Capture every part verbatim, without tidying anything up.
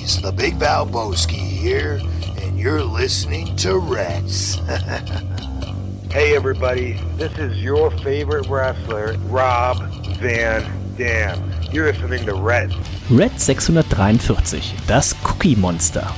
boys, the Big Valboski here, and you're listening to Reds. Hey everybody, this is your favorite wrestler, Rob Van Dam. You're listening to Reds. Red sechshundertdreiundvierzig, das Cookie Monster.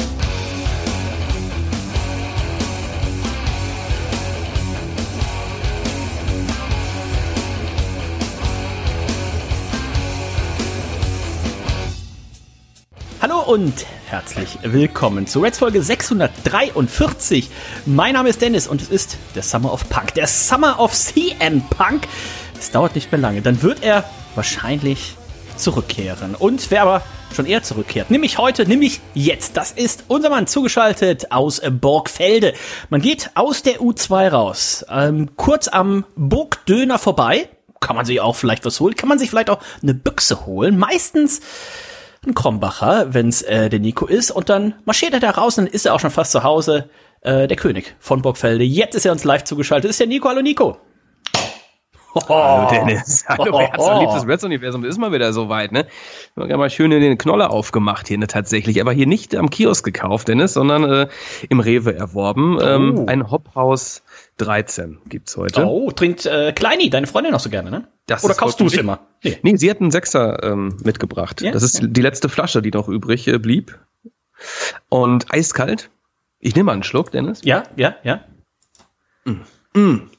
Hallo und herzlich willkommen zu Reds Folge sechshundertdreiundvierzig. Mein Name ist Dennis und es ist der Summer of Punk, der Summer of C M Punk. Es dauert nicht mehr lange, dann wird er wahrscheinlich zurückkehren. Und wer aber schon eher zurückkehrt, nämlich heute, nämlich jetzt, das ist unser Mann zugeschaltet aus Borgfelde. Man geht aus der U zwei raus, ähm, kurz am Burgdöner vorbei, kann man sich auch vielleicht was holen, kann man sich vielleicht auch eine Büchse holen, meistens ein Krombacher, wenn's äh, der Nico ist, und dann marschiert er da raus und dann ist er auch schon fast zu Hause, äh, der König von Burgfelde. Jetzt ist er uns live zugeschaltet, ist der Nico. Hallo Nico. Oh. Hallo Dennis. Hallo, oh, oh, oh. Liebstes Reds-Universum, ist mal wieder soweit, ne? Wir haben ja mal schön den Knoller aufgemacht hier, ne, tatsächlich, aber hier nicht am Kiosk gekauft, Dennis, sondern äh, im Rewe erworben. Oh. Ähm, ein Hophaus dreizehn gibt's heute. Oh, trinkt äh, Kleini, deine Freundin auch so gerne, ne? Das Oder kaufst du es immer? Nee. nee, sie hat einen Sechser ähm, mitgebracht. Ja? Das ist ja. die letzte Flasche, die noch übrig äh, blieb. Und eiskalt. Ich nehme mal einen Schluck, Dennis. Ja, ja, ja. Mm. Mm.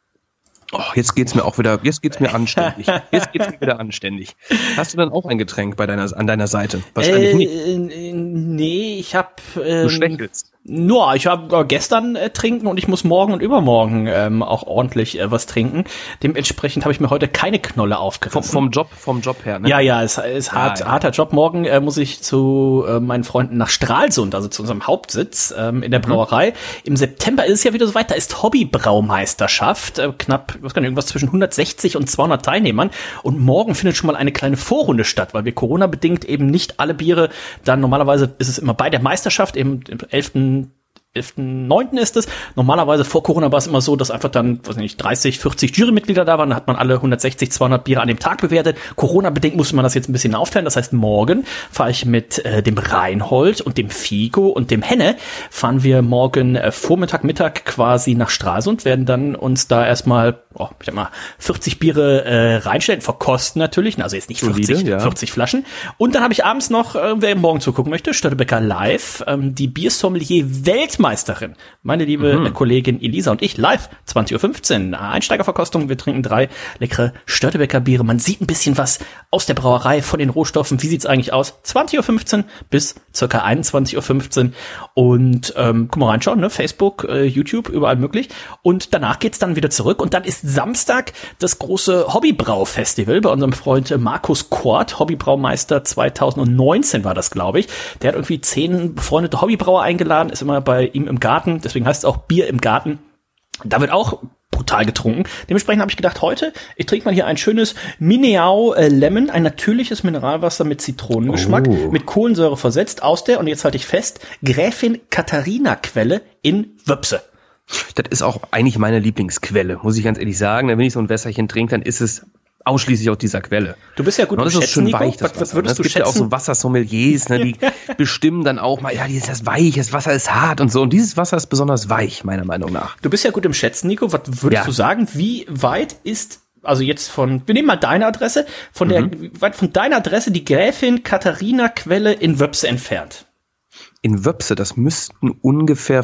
Oh, jetzt geht's mir auch wieder, jetzt geht's mir anständig. Jetzt geht's mir wieder anständig. Hast du dann auch ein Getränk bei deiner, an deiner Seite? Wahrscheinlich äh, nicht. Nee, ich hab ähm, Du schwächelst. Nur, ich habe gestern äh, trinken und ich muss morgen und übermorgen ähm, auch ordentlich äh, was trinken. Dementsprechend habe ich mir heute keine Knolle aufgerissen. Vom, vom Job, vom Job her, ne? Ja, ja, es ist hart, ja, ja. harter Job. Morgen äh, muss ich zu äh, meinen Freunden nach Stralsund, also zu unserem Hauptsitz ähm, in der Brauerei. Mhm. Im September ist es ja wieder so weit, da ist Hobbybraumeisterschaft, äh, knapp, was kann ich, irgendwas zwischen hundertsechzig und zweihundert Teilnehmern. Und morgen findet schon mal eine kleine Vorrunde statt, weil wir Corona-bedingt eben nicht alle Biere, dann normalerweise ist es immer bei der Meisterschaft, eben im elften elften neunten ist es. Normalerweise vor Corona war es immer so, dass einfach dann, weiß nicht, dreißig, vierzig Jurymitglieder da waren. Dann hat man alle hundertsechzig, zweihundert Biere an dem Tag bewertet. Corona-bedingt musste man das jetzt ein bisschen aufteilen. Das heißt, morgen fahre ich mit äh, dem Reinhold und dem Figo und dem Henne, fahren wir morgen äh, Vormittag, Mittag quasi nach Stralsund, werden dann uns da erstmal, oh, ich sag mal, vierzig Biere äh, reinstellen, verkosten natürlich. Also jetzt nicht vierzig, Solide, ja. vierzig Flaschen. Und dann habe ich abends noch, äh, wer morgen zugucken möchte, Störtebeker Live, ähm, die Biersommelier-Weltmeisterin. Meisterin. Meine liebe mhm. Kollegin Elisa und ich live, zwanzig Uhr fünfzehn, Einsteigerverkostung. Wir trinken drei leckere Störtebeker Biere. Man sieht ein bisschen was aus der Brauerei, von den Rohstoffen. Wie sieht's eigentlich aus? zwanzig Uhr fünfzehn bis circa einundzwanzig Uhr fünfzehn. Und ähm, guck mal reinschauen, ne? Facebook, äh, YouTube, überall möglich. Und danach geht's dann wieder zurück. Und dann ist Samstag das große Hobbybrau-Festival bei unserem Freund Markus Kort, Hobbybraumeister zweitausendneunzehn war das, glaube ich. Der hat irgendwie zehn befreundete Hobbybrauer eingeladen, ist immer bei ihm im Garten, deswegen heißt es auch Bier im Garten. Da wird auch brutal getrunken. Dementsprechend habe ich gedacht, heute, ich trinke mal hier ein schönes Mineau äh, Lemon, ein natürliches Mineralwasser mit Zitronengeschmack, oh. mit Kohlensäure versetzt, aus der, und jetzt halte ich fest, Gräfin Katharina Quelle in Wöpse. Das ist auch eigentlich meine Lieblingsquelle, muss ich ganz ehrlich sagen. Wenn ich so ein Wässerchen trinke, dann ist es ausschließlich aus dieser Quelle. Du bist ja gut im Schätzen, Nico. Weich, das was, was würdest du schätzen? Es gibt ja auch so Wassersommeliers, ne, die bestimmen dann auch mal, ja, dieses ist weich, das Wasser ist hart und so. Und dieses Wasser ist besonders weich, meiner Meinung nach. Du bist ja gut im Schätzen, Nico. Was würdest ja. du sagen, wie weit ist, also jetzt von, wir nehmen mal deine Adresse, von der, mhm. wie weit von deiner Adresse die Gräfin Katharina Quelle in Wöpse entfernt? In Wöpse, das müssten ungefähr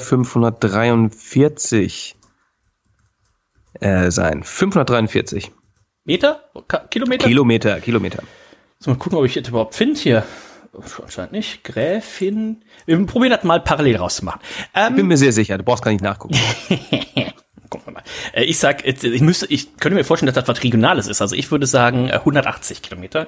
fünfhundertdreiundvierzig äh, sein. fünfhundertdreiundvierzig. Meter? Kilometer? Kilometer, Kilometer. So, mal gucken, ob ich das überhaupt finde hier. Anscheinend nicht. Gräfin. Wir probieren das mal parallel rauszumachen. Ähm, ich bin mir sehr sicher, du brauchst gar nicht nachgucken. Gucken wir mal. Ich sag, ich müsste, ich könnte mir vorstellen, dass das was Regionales ist. Also ich würde sagen hundertachtzig Kilometer.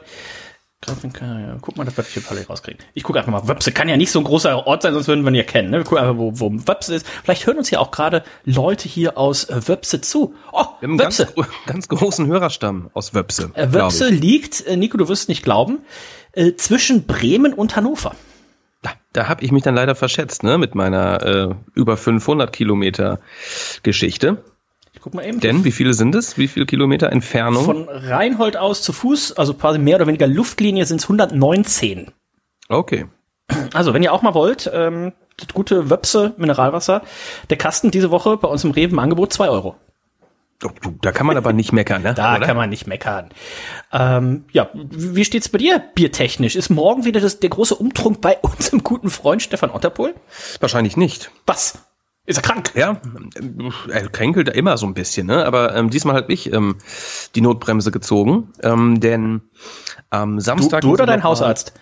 Ja, guck mal, dass wir hier parallel rauskriegen. Ich gucke einfach mal. Wöpse kann ja nicht so ein großer Ort sein, sonst würden wir ihn ja kennen. Ne? Wir gucken einfach, wo, wo Wöpse ist. Vielleicht hören uns ja auch gerade Leute hier aus äh, Wöpse zu. Oh, wir haben Wöpse. Einen ganz, ganz großen Hörerstamm aus Wöpse. Äh, Wöpse liegt, äh, Nico, du wirst nicht glauben, äh, zwischen Bremen und Hannover. Da, da habe ich mich dann leider verschätzt, ne, mit meiner äh, über fünfhundert Kilometer Geschichte. Ich guck mal eben. Denn wie viele sind es? Wie viele Kilometer Entfernung? Von Reinhold aus zu Fuß, also quasi mehr oder weniger Luftlinie, sind es hundertneunzehn. Okay. Also, wenn ihr auch mal wollt, ähm, das gute Wöpse Mineralwasser, der Kasten diese Woche bei uns im Rewe im Angebot zwei Euro. Oh, du, da kann man aber nicht meckern, ne? Da Oder? kann man nicht meckern. Ähm, ja, wie steht's bei dir biertechnisch? Ist morgen wieder das, der große Umtrunk bei unserem guten Freund Stefan Otterpohl? Wahrscheinlich nicht. Was? Ist er krank? Ja, er kränkelt immer so ein bisschen, ne? Aber ähm, diesmal hat ich ähm, die Notbremse gezogen, ähm, denn am Samstag... Du, du oder dein Hausarzt?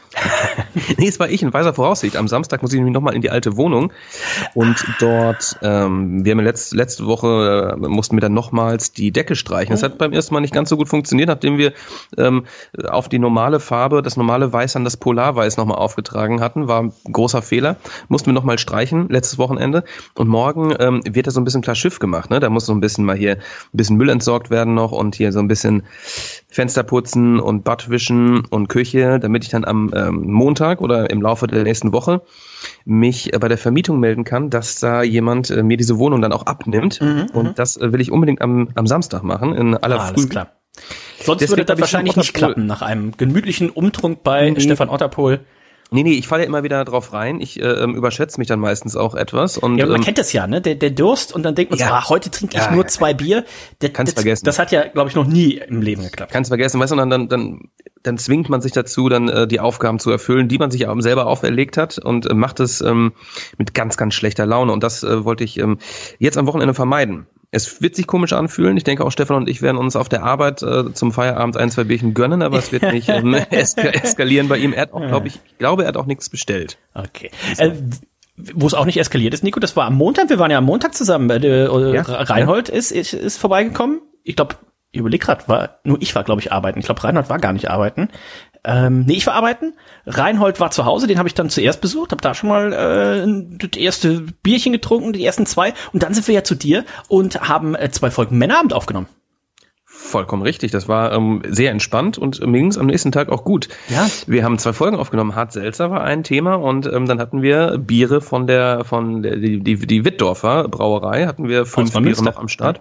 Nee, es war ich in weiser Voraussicht. Am Samstag muss ich nämlich nochmal in die alte Wohnung und dort, ähm, wir haben letzte, letzte Woche, äh, mussten wir dann nochmals die Decke streichen. Das hat beim ersten Mal nicht ganz so gut funktioniert, nachdem wir ähm, auf die normale Farbe, das normale Weiß an das Polarweiß nochmal aufgetragen hatten. War ein großer Fehler. Mussten wir nochmal streichen, letztes Wochenende. Und morgen ähm, wird da so ein bisschen klar Schiff gemacht, ne? Da muss so ein bisschen mal hier ein bisschen Müll entsorgt werden noch und hier so ein bisschen Fenster putzen und Bad wischen und Küche, damit ich dann am ähm, Montag oder im Laufe der nächsten Woche mich äh, bei der Vermietung melden kann, dass da jemand äh, mir diese Wohnung dann auch abnimmt. Mhm, und das äh, will ich unbedingt am, am Samstag machen, in aller ah, Früh. Alles klar. Sonst Deswegen würde das wahrscheinlich nicht klappen nach einem gemütlichen Umtrunk bei mhm. Stefan Otterpohl. Nee, nee, ich falle ja immer wieder drauf rein. Ich äh, überschätze mich dann meistens auch etwas. Und, ja, man ähm, kennt das ja, ne? Der, der Durst und dann denkt man ja. so, ah, heute trinke ich ja, nur ja, zwei Bier. Das, kannst das, vergessen. Das hat ja, glaube ich, noch nie im Leben geklappt. Kannst vergessen, weißt du, und dann, dann, dann zwingt man sich dazu, dann äh, die Aufgaben zu erfüllen, die man sich auch selber auferlegt hat und äh, macht es ähm, mit ganz, ganz schlechter Laune. Und das äh, wollte ich ähm, jetzt am Wochenende vermeiden. Es wird sich komisch anfühlen. Ich denke auch, Stefan und ich werden uns auf der Arbeit äh, zum Feierabend ein, zwei Bierchen gönnen, aber es wird nicht ähm, eska- eskalieren bei ihm. Er hat auch, glaube ich, ich glaube, er hat auch nichts bestellt. Okay. Äh, wo es auch nicht eskaliert ist, Nico, das war am Montag. Wir waren ja am Montag zusammen. Äh, äh, ja, Reinhold ja. ist, ist ist vorbeigekommen. Ich glaube, ich überleg grad, war nur ich war, glaube ich, arbeiten. Ich glaube, Reinhold war gar nicht arbeiten. Ähm, nee, ich war arbeiten. Reinhold war zu Hause, den habe ich dann zuerst besucht, habe da schon mal äh, das erste Bierchen getrunken, die ersten zwei. Und dann sind wir ja zu dir und haben äh, zwei Folgen Männerabend aufgenommen. Vollkommen richtig. Das war ähm, sehr entspannt und mir ging es am nächsten Tag auch gut. Ja. Wir haben zwei Folgen aufgenommen. Hart Seltzer war ein Thema und ähm, dann hatten wir Biere von der von der die die, die Wittdorfer Brauerei hatten wir fünf Biere Münster. noch am Start.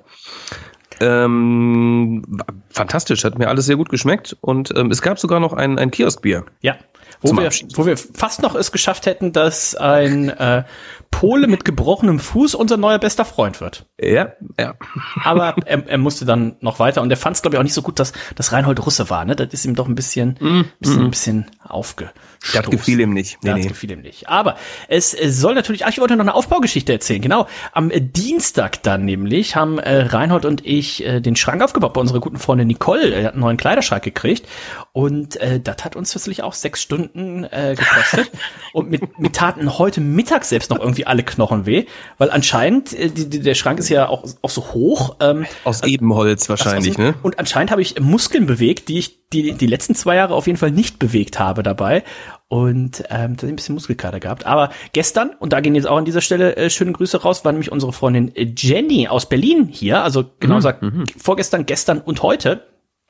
Ähm, fantastisch, hat mir alles sehr gut geschmeckt und ähm, es gab sogar noch ein, ein Kioskbier. Ja, wo wir, wo wir fast noch es geschafft hätten, dass ein äh, Pole mit gebrochenem Fuß unser neuer bester Freund wird. Ja, ja. Aber er, er musste dann noch weiter und er fand es, glaube ich, auch nicht so gut, dass, dass Reinhold Russe war. Ne? Das ist ihm doch ein bisschen, mm, bisschen, mm. bisschen aufgestoßen. Das gefiel ihm nicht. Nee, das nee. gefiel ihm nicht. Aber es, es soll natürlich, ach, ich wollte noch eine Aufbaugeschichte erzählen. Genau, am äh, Dienstag dann nämlich haben äh, Reinhold und ich äh, den Schrank aufgebaut bei unserer guten Freundin Nicole. Er hat einen neuen Kleiderschrank gekriegt und äh, das hat uns tatsächlich auch sechs Stunden äh, gekostet. Und mit, mit taten heute Mittag selbst noch irgendwie alle Knochen weh, weil anscheinend, äh, die, die, der Schrank ist ja auch, auch so hoch. Ähm, aus Ebenholz wahrscheinlich, aus, ne? Und anscheinend habe ich Muskeln bewegt, die ich die, die letzten zwei Jahre auf jeden Fall nicht bewegt habe dabei. Und ähm, da habe ich ein bisschen Muskelkater gehabt. Aber gestern, und da gehen jetzt auch an dieser Stelle äh, schöne Grüße raus, war nämlich unsere Freundin Jenny aus Berlin hier. Also genau mhm. gesagt, mhm. vorgestern, gestern und heute.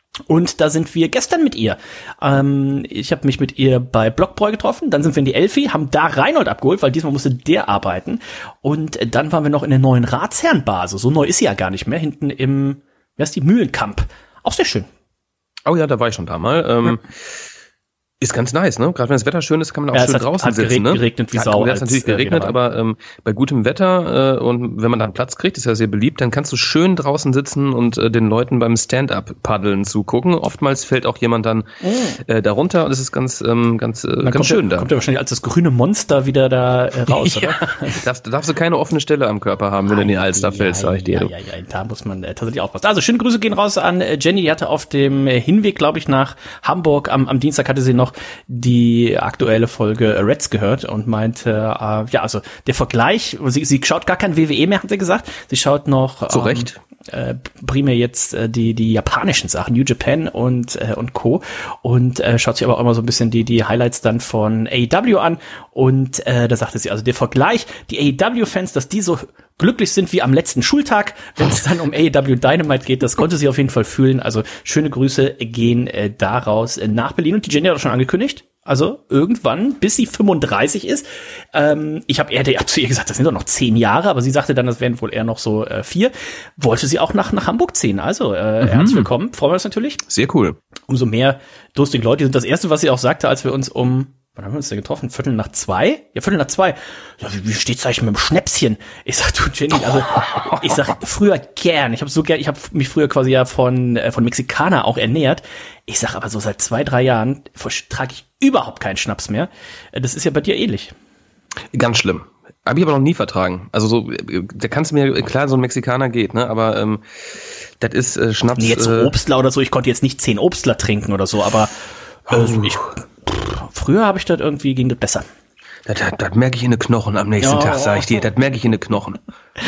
Und da sind wir gestern mit ihr. Ähm, ich habe mich mit ihr bei Blockbräu getroffen, dann sind wir in die Elfi, haben da Reinhold abgeholt, weil diesmal musste der arbeiten. Und dann waren wir noch in der neuen Ratsherrenbar. So neu ist sie ja gar nicht mehr, hinten im, wer ist die, Mühlenkamp. Auch sehr schön. Oh ja, da war ich schon da mal. Ähm, ja. Ist ganz nice, ne? Gerade wenn das Wetter schön ist, kann man auch ja, schön hat, draußen hat sitzen, geregnet, ne? geregnet wie ja, Sau. Es hat natürlich geregnet, äh, aber ähm, bei gutem Wetter äh, und wenn man dann Platz kriegt, ist ja sehr beliebt, dann kannst du schön draußen sitzen und äh, den Leuten beim Stand-up-Paddeln zugucken. Oftmals fällt auch jemand dann oh. äh, darunter und es ist ganz, ähm, ganz, äh, ganz schön der, da. Kommt ja wahrscheinlich als das grüne Monster wieder da äh, raus, ja. oder? darfst, darfst du keine offene Stelle am Körper haben, wenn du in die Alster fällst, sag ich dir. Ja, ja, ja, da muss man äh, tatsächlich aufpassen. Also schöne Grüße gehen raus an äh, Jenny, die hatte auf dem äh, Hinweg, glaube ich, nach Hamburg, am, am Dienstag hatte sie noch die aktuelle Folge Reds gehört und meinte, äh, ja, also der Vergleich, sie, sie schaut gar kein W W E mehr, hat sie gesagt, sie schaut noch zu Recht äh, primär jetzt äh, die die japanischen Sachen, New Japan und äh, und Co. und äh, schaut sich aber auch immer so ein bisschen die die Highlights dann von A E W an und äh, da sagte sie, also der Vergleich, die A E W-Fans, dass die so glücklich sind wie am letzten Schultag, wenn es dann um A E W Dynamite geht, das konnte sie auf jeden Fall fühlen, also schöne Grüße gehen äh, daraus äh, nach Berlin und die Jenny hat auch schon angekündigt, also irgendwann, bis sie fünfunddreißig ist. Ähm, ich habe eher der, zu ihr gesagt, das sind doch noch zehn Jahre, aber sie sagte dann, das wären wohl eher noch so äh, vier. Wollte sie auch nach nach Hamburg ziehen. Also äh, mhm. herzlich willkommen, freuen wir uns natürlich. Sehr cool. Umso mehr durstige Leute sind das Erste, was sie auch sagte, als wir uns um wann haben wir uns denn getroffen? Viertel nach zwei? Ja, Viertel nach zwei. Ja, wie, wie steht's eigentlich mit dem Schnäpschen? Ich sag, du Jenny, also ich sag früher gern. Ich habe so gern, ich habe mich früher quasi ja von äh, von Mexikaner auch ernährt. Ich sag aber so seit zwei, drei Jahren trage ich überhaupt keinen Schnaps mehr. Das ist ja bei dir ähnlich. Ganz schlimm. Habe ich aber noch nie vertragen. Also so, da kannst du mir, klar, so ein Mexikaner geht, ne? Aber ähm, das ist äh, Schnaps. Nee, jetzt so äh, Obstler oder so. Ich konnte jetzt nicht zehn Obstler trinken oder so, aber also ich, pff, früher habe ich das irgendwie, ging das besser. Das, das, das merke ich in den Knochen am nächsten Ja. Tag, sage ich dir. Das merke ich in den Knochen.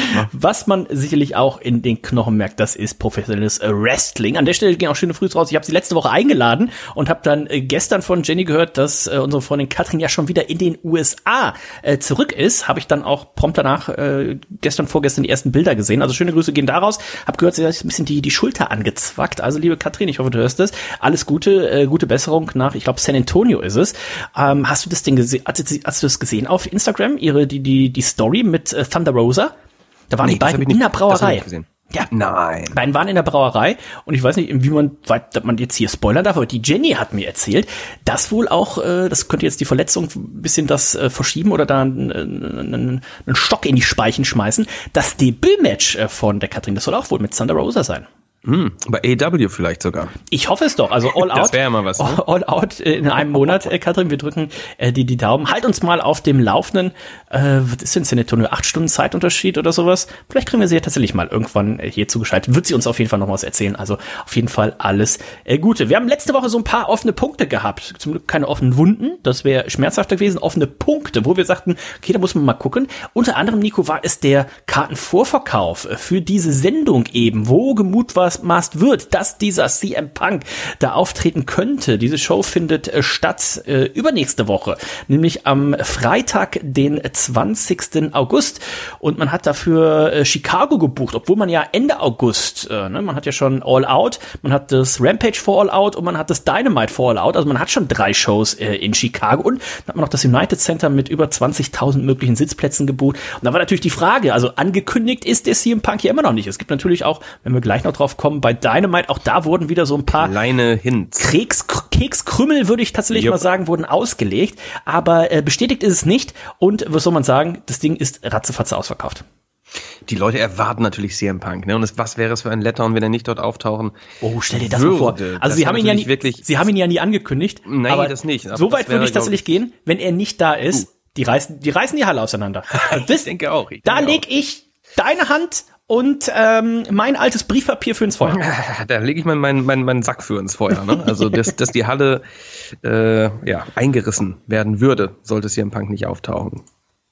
Was man sicherlich auch in den Knochen merkt, das ist professionelles Wrestling. An der Stelle gehen auch schöne Grüße raus. Ich habe sie letzte Woche eingeladen und habe dann äh, gestern von Jenny gehört, dass äh, unsere Freundin Katrin ja schon wieder in den U S A äh, zurück ist. Habe ich dann auch prompt danach äh, gestern, vorgestern die ersten Bilder gesehen. Also schöne Grüße gehen daraus. Hab gehört, sie hat sich ein bisschen die, die Schulter angezwackt. Also liebe Katrin, ich hoffe, du hörst es. Alles Gute, äh, gute Besserung nach, ich glaube, San Antonio ist es. Ähm, hast du das Ding gesehen? Hast, hast du das gesehen auf Instagram? Ihre, die, die, die Story mit äh, Thunder Rosa? Da waren Nee, die das beiden hab ich in nicht- der das hab ich Brauerei. nicht gesehen. Ja, Nein. die beiden waren in der Brauerei und ich weiß nicht, wie man, weit man jetzt hier spoilern darf, aber die Jenny hat mir erzählt, dass wohl auch, äh, das könnte jetzt die Verletzung ein bisschen das äh, verschieben oder da einen, einen, einen Stock in die Speichen schmeißen. Das Debütmatch äh, von der Katrin, das soll auch wohl mit Thunder Rosa sein. Hm, bei A E W vielleicht sogar. Ich hoffe es doch. Also All Out. Das wäre ja mal was, ne? All Out in einem Monat, äh, Katrin. Wir drücken äh, die die Daumen. Halt uns mal auf dem Laufenden. Äh, was ist denn San Antonio? Acht Stunden Zeitunterschied oder sowas? Vielleicht kriegen wir sie ja tatsächlich mal irgendwann äh, hier zugeschaltet. Wird sie uns auf jeden Fall noch was erzählen. Also auf jeden Fall alles äh, Gute. Wir haben letzte Woche so ein paar offene Punkte gehabt. Zum Glück keine offenen Wunden. Das wäre schmerzhafter gewesen. Offene Punkte, wo wir sagten, okay, da muss man mal gucken. Unter anderem, Nico, war es der Kartenvorverkauf für diese Sendung eben, wo gemutmaßt wird, dass dieser C M Punk da auftreten könnte. Diese Show findet äh, statt äh, übernächste Woche, nämlich am Freitag, den zwanzigsten August. Und man hat dafür äh, Chicago gebucht, obwohl man ja Ende August, äh, ne, man hat ja schon All Out, man hat das Rampage vor All Out und man hat das Dynamite vor All Out. Also man hat schon drei Shows äh, in Chicago und dann hat man noch das United Center mit über zwanzigtausend möglichen Sitzplätzen gebucht. Und da war natürlich die Frage, also angekündigt ist der C M Punk ja immer noch nicht. Es gibt natürlich auch, wenn wir gleich noch drauf kommen, bei Dynamite, auch da wurden wieder so ein paar Kleine Hints. Keks, Kekskrümmel, würde ich tatsächlich Jupp. mal sagen, wurden ausgelegt. Aber äh, bestätigt ist es nicht. Und was soll man sagen, das Ding ist ratzefatze ausverkauft. Die Leute erwarten natürlich C M Punk, ne? Und es, was wäre es für ein Letdown, wenn er nicht dort auftauchen Oh, stell dir das würde. mal vor. Also Das sie wäre haben ihn ja nie, natürlich wirklich- sie haben ihn ja nie angekündigt. Nein, aber das nicht. Aber so das weit wäre, würde ich glaub tatsächlich gehen, wenn er nicht da ist. Uh. Die reißen, die reißen die Halle auseinander. Also das, Ich denke auch. Ich da denke leg ich deine Hand und ähm, mein altes Briefpapier für ins Feuer. auch. Da lege ich meinen mein, mein, mein Sack für ins Feuer, ne? Also, dass, dass die Halle äh, ja, eingerissen werden würde, sollte C M Punk nicht auftauchen.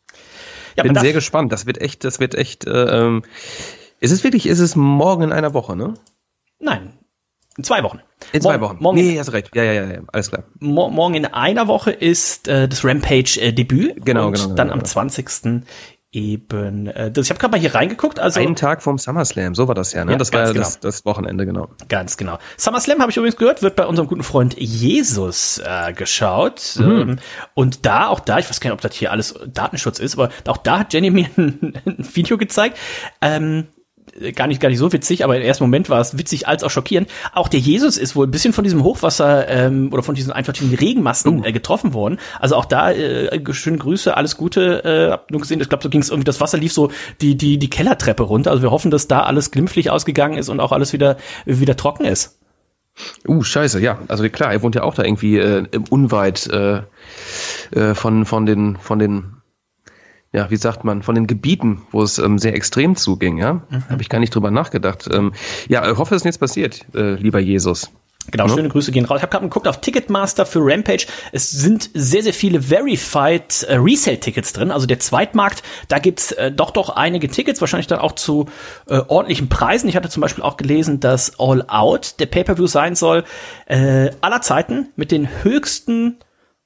Ja, Bin man sehr darf- gespannt. Das wird echt, das wird echt. Äh, ähm, ist es wirklich? Ist es morgen in einer Woche, ne? Nein, in zwei Wochen. In zwei Morgen- Wochen. Morgen, Nee, hast recht. Ja, ja, ja, ja. Alles klar. mo- morgen in einer Woche ist äh, das Rampage-Debüt. Genau, und genau, genau, dann genau. am zwanzigsten eben. Äh, das, ich habe gerade mal hier reingeguckt. Also Einen Tag vorm SummerSlam, so war das ja, ne? Ja, das war ganz ja genau. das, das Wochenende, genau. Ganz genau. SummerSlam, habe ich übrigens gehört, wird bei unserem guten Freund Jesus äh, geschaut. Mhm. Ähm, und da, auch da, ich weiß gar nicht, ob das hier alles Datenschutz ist, aber auch da hat Jenny mir ein, ein Video gezeigt. Ähm, gar nicht, gar nicht so witzig, aber im ersten Moment war es witzig als auch schockierend. Auch der Jesus ist wohl ein bisschen von diesem Hochwasser ähm, oder von diesen einfach diesen Regenmassen Uh. äh, getroffen worden. Also auch da äh, schöne Grüße, alles Gute. Äh, hab nur gesehen, ich glaube, so ging es irgendwie, das Wasser lief so die die die Kellertreppe runter. Also wir hoffen, dass da alles glimpflich ausgegangen ist und auch alles wieder wieder trocken ist. Uh, scheiße, ja. Also klar, er wohnt ja auch da irgendwie äh, unweit äh, äh, von, von den, von den, ja, wie sagt man, von den Gebieten, wo es ähm, sehr extrem zuging, ja. Mhm. Habe ich gar nicht drüber nachgedacht. Ähm, ja, ich hoffe, dass nichts passiert, äh, lieber Jesus. Genau, Ja. schöne Grüße gehen raus. Ich habe gerade geguckt auf Ticketmaster für Rampage. Es sind sehr, sehr viele Verified äh, Resale-Tickets drin. Also der Zweitmarkt, da gibt's äh, doch doch einige Tickets, wahrscheinlich dann auch zu äh, ordentlichen Preisen. Ich hatte zum Beispiel auch gelesen, dass All Out der Pay-Per-View sein soll äh, aller Zeiten mit den höchsten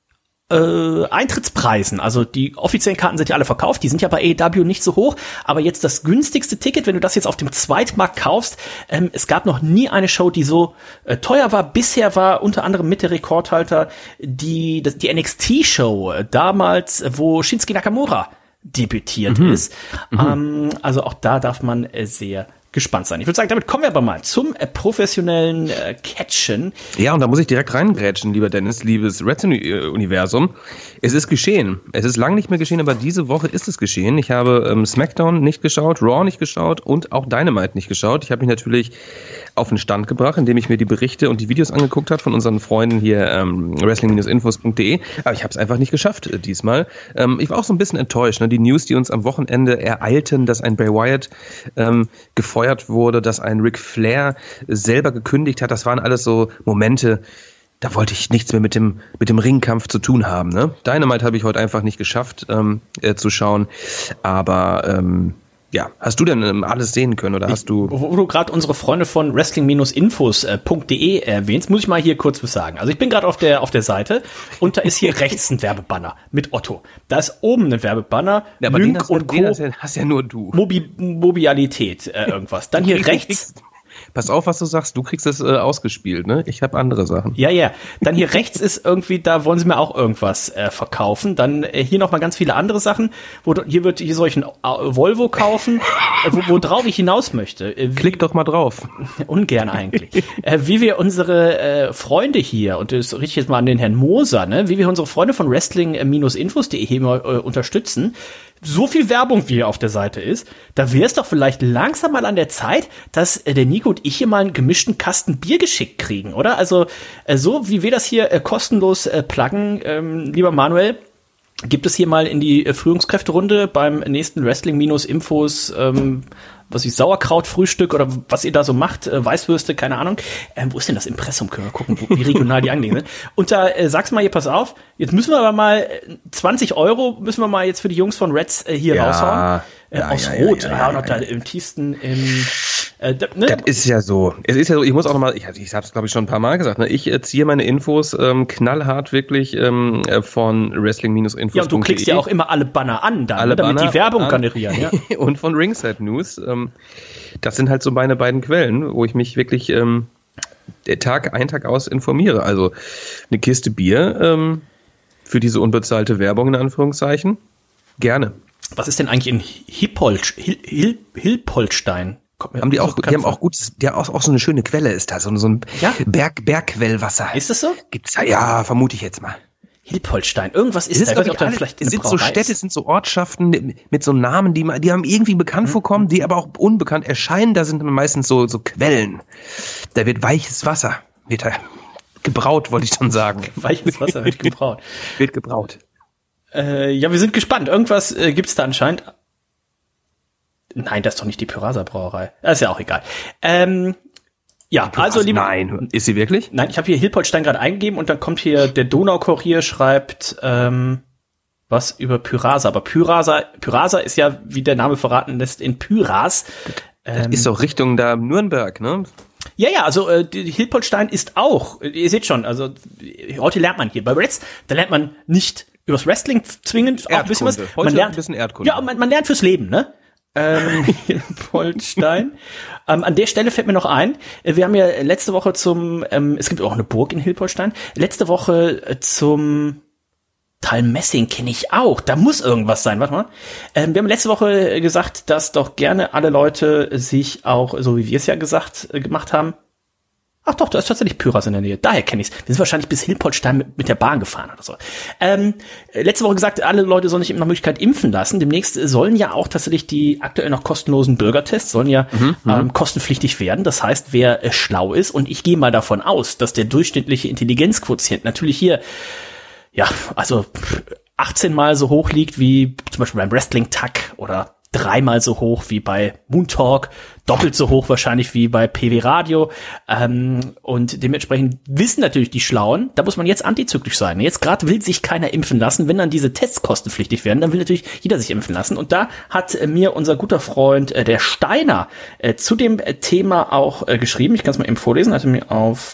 Äh, Eintrittspreisen, also die offiziellen Karten sind ja alle verkauft, die sind ja bei A E W nicht so hoch, aber jetzt das günstigste Ticket, wenn du das jetzt auf dem Zweitmarkt kaufst, ähm, es gab noch nie eine Show, die so äh, teuer war. Bisher war unter anderem mit der Rekordhalter die, die N X T-Show äh, damals, wo Shinsuke Nakamura debütiert Mhm. ist. Mhm. Ähm, also auch da darf man äh, sehr gespannt sein. Ich würde sagen, damit kommen wir aber mal zum äh, professionellen äh, Catchen. Ja, und da muss ich direkt reingrätschen, lieber Dennis, liebes Wrestling-Universum. Es ist geschehen. Es ist lange nicht mehr geschehen, aber diese Woche ist es geschehen. Ich habe ähm, SmackDown nicht geschaut, Raw nicht geschaut und auch Dynamite nicht geschaut. Ich habe mich natürlich auf den Stand gebracht, indem ich mir die Berichte und die Videos angeguckt habe von unseren Freunden hier ähm, wrestling Infos punkt de. Aber ich habe es einfach nicht geschafft äh, diesmal. Ähm, ich war auch so ein bisschen enttäuscht. Ne? Die News, die uns am Wochenende ereilten, dass ein Bray Wyatt ähm, gefeuert wurde, dass ein Ric Flair selber gekündigt hat, das waren alles so Momente, da wollte ich nichts mehr mit dem, mit dem Ringkampf zu tun haben. Ne? Dynamite habe ich heute einfach nicht geschafft ähm, äh, zu schauen, aber ähm, ja, hast du denn ähm, alles sehen können oder hast du... Wo, wo du gerade unsere Freunde von wrestling Infos punkt de erwähnst, muss ich mal hier kurz was sagen. Also ich bin gerade auf der auf der Seite und da ist hier rechts ein Werbebanner mit Otto. Da ist oben ein Werbebanner, ja, aber Lync den hast, und den Co. hast, ja, hast ja nur du. Mobi, Mobialität, äh, irgendwas. Dann hier rechts... Pass auf, was du sagst. Du kriegst das äh, ausgespielt, ne? Ich habe andere Sachen. Ja, ja. Dann hier rechts ist irgendwie, da wollen sie mir auch irgendwas äh, verkaufen. Dann äh, hier noch mal ganz viele andere Sachen. Wo, hier wird hier soll ich ein Volvo kaufen, äh, wo, wo drauf ich hinaus möchte. Äh, wie, Klick doch mal drauf. Ungern eigentlich. äh, wie wir unsere äh, Freunde hier, und das richte ich jetzt mal an den Herrn Moser, ne? Wie wir unsere Freunde von wrestling Infos punkt de hier mal äh, unterstützen. So viel Werbung, wie hier auf der Seite ist, da wäre es doch vielleicht langsam mal an der Zeit, dass äh, der Nico und ich hier mal einen gemischten Kasten Bier geschickt kriegen, oder? Also äh, so wie wir das hier äh, kostenlos äh, pluggen, ähm, lieber Manuel, gibt es hier mal in die äh, Führungskräfterunde beim nächsten Wrestling-Infos, ähm, was ich, Sauerkrautfrühstück oder was ihr da so macht, äh, Weißwürste, keine Ahnung. Ähm, wo ist denn das Impressum? Können wir gucken, wo, wie regional die angelegt sind. Und da äh, sagst du mal hier, pass auf, jetzt müssen wir aber mal zwanzig Euro müssen wir mal jetzt für die Jungs von Reds äh, hier ja, raushauen. Äh, ja, aus ja, Rot, ja, ja, ja, und auch ja, da ja. im tiefsten, im, äh, da, ne? Das ist ja so. Es ist ja so, ich muss auch nochmal, ich, ich habe es glaube ich schon ein paar Mal gesagt, ne? Ich äh, ziehe meine Infos ähm, knallhart wirklich ähm, äh, von wrestling Infos punkt de. Ja, und du klickst ja auch immer alle Banner an, dann, alle damit Banner die Werbung an. generieren. Ja? Und von Ringside News. Ähm, das sind halt so meine beiden Quellen, wo ich mich wirklich ähm, der Tag ein, Tag aus informiere. Also eine Kiste Bier ähm, für diese unbezahlte Werbung in Anführungszeichen. Gerne. Was ist denn eigentlich in Hippolch, Hil, Hil, Hilpoltstein? Haben die auch, die haben auch gutes, der auch, auch so eine schöne Quelle ist da, so, so ein ja? Berg, Bergquellwasser. Ist das so? Gibt's da, ja, vermute ich jetzt mal. Hilpoltstein, irgendwas ist, ist da. da. Ich weiß, Es sind so Städte, es sind so Ortschaften mit, mit so Namen, die, die haben irgendwie bekannt mhm. vorkommen, die aber auch unbekannt erscheinen. Da sind meistens so, so Quellen. Da wird weiches Wasser, wird da gebraut, wollte ich schon sagen. Weiches Wasser wird gebraut. wird gebraut. Äh, ja, wir sind gespannt. Irgendwas äh, gibt's da anscheinend. Nein, das ist doch nicht die Pyrasa Brauerei. Das ist ja auch egal. Ähm, ja, also Was? liebe. Nein, ist sie wirklich? Nein, ich habe hier Hilpoltstein gerade eingegeben und dann kommt hier der Donaukurier schreibt ähm, was über Pyrasa. Aber Pyrasa, Pyrasa ist ja, wie der Name verraten lässt, in Pyras. Das ähm, ist doch Richtung da Nürnberg, ne? Ja, ja, also äh, die Hilpoltstein ist auch, ihr seht schon, also heute lernt man hier bei Reds, da lernt man nicht übers Wrestling zwingend auch ein bisschen was. Heute man lernt ein bisschen Erdkunde. Ja, man, man lernt fürs Leben, ne? ähm, Hilpoltstein. ähm, an der Stelle fällt mir noch ein, wir haben ja letzte Woche zum, ähm, es gibt auch eine Burg in Hilpoltstein, letzte Woche äh, zum Talmessing kenne ich auch, da muss irgendwas sein, warte mal. Ähm, wir haben letzte Woche gesagt, dass doch gerne alle Leute sich auch, so wie wir es ja gesagt, äh, gemacht haben, ach doch, da ist tatsächlich Pyras in der Nähe. Daher kenne ich's. Wir sind wahrscheinlich bis Hilpoltstein mit, mit der Bahn gefahren oder so. Ähm, letzte Woche gesagt, alle Leute sollen sich nach Möglichkeit impfen lassen. Demnächst sollen ja auch tatsächlich die aktuell noch kostenlosen Bürgertests sollen ja mhm, ähm, kostenpflichtig werden. Das heißt, wer äh, schlau ist, und ich gehe mal davon aus, dass der durchschnittliche Intelligenzquotient natürlich hier, ja, also achtzehn Mal so hoch liegt wie zum Beispiel beim Wrestling-Tag oder dreimal so hoch wie bei Moon Talk, doppelt so hoch wahrscheinlich wie bei P W Radio. Ähm, und dementsprechend wissen natürlich die Schlauen, da muss man jetzt antizyklisch sein. Jetzt gerade will sich keiner impfen lassen. Wenn dann diese Tests kostenpflichtig werden, dann will natürlich jeder sich impfen lassen. Und da hat äh, mir unser guter Freund, äh, der Steiner, äh, zu dem äh, Thema auch äh, geschrieben. Ich kann es mal eben vorlesen. Also mir auf,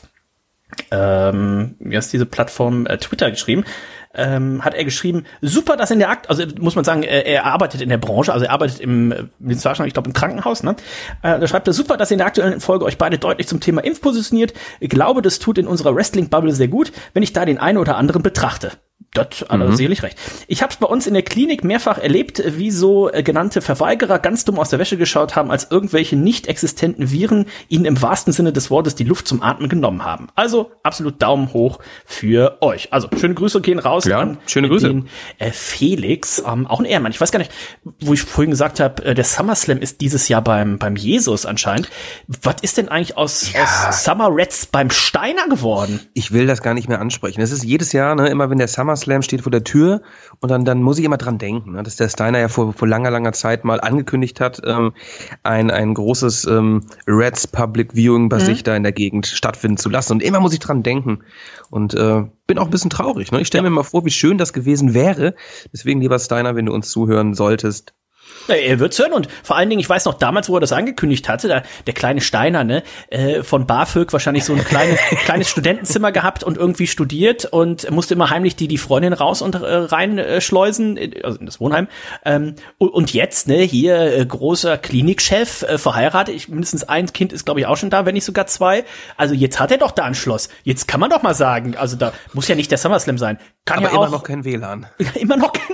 ähm, wie heißt diese Plattform, äh, Twitter geschrieben. Ähm, hat er geschrieben, super, dass in der Akt, also muss man sagen, er, er arbeitet in der Branche, also er arbeitet im, ich glaube im Krankenhaus, ne? Äh, da schreibt er, super, dass ihr in der aktuellen Folge euch beide deutlich zum Thema Impf positioniert. Ich glaube, das tut in unserer Wrestling-Bubble sehr gut, wenn ich da den einen oder anderen betrachte. Das hat er sicherlich recht. Ich habe es bei uns in der Klinik mehrfach erlebt, wie so äh, genannte Verweigerer ganz dumm aus der Wäsche geschaut haben, als irgendwelche nicht existenten Viren ihnen im wahrsten Sinne des Wortes die Luft zum Atmen genommen haben. Also absolut Daumen hoch für euch. Also schöne Grüße gehen raus ja, an schöne Grüße. den äh, Felix, ähm, auch ein Ehrenmann. Ich weiß gar nicht, wo ich vorhin gesagt habe, äh, der SummerSlam ist dieses Jahr beim beim Jesus anscheinend. Was ist denn eigentlich aus, ja. aus Summer Rats beim Steiner geworden? Ich will das gar nicht mehr ansprechen. Es ist jedes Jahr, ne, immer wenn der SummerSlam steht vor der Tür und dann, dann muss ich immer dran denken, ne, dass der Steiner ja vor, vor langer, langer Zeit mal angekündigt hat, ähm, ein, ein großes ähm, Reds Public Viewing bei mhm. sich da in der Gegend stattfinden zu lassen. Und immer muss ich dran denken. Und äh, bin auch ein bisschen traurig. Ne? Ich stelle ja. mir mal vor, wie schön das gewesen wäre. Deswegen, lieber Steiner, wenn du uns zuhören solltest, ja, er wird's hören und vor allen Dingen, ich weiß noch damals, wo er das angekündigt hatte, da, der kleine Steiner, ne, äh, von BAföG wahrscheinlich so ein kleine, kleines Studentenzimmer gehabt und irgendwie studiert und musste immer heimlich die die Freundin raus und äh, rein äh, schleusen, also in das Wohnheim. Ähm, und, und jetzt, ne, hier äh, großer Klinikchef, äh, verheiratet, ich, mindestens ein Kind ist, glaube ich, auch schon da, wenn nicht sogar zwei. Also jetzt hat er doch da ein Schloss. Jetzt kann man doch mal sagen, also da muss ja nicht der SummerSlam sein. Kann aber ja auch, immer noch kein W L A N. immer noch kein,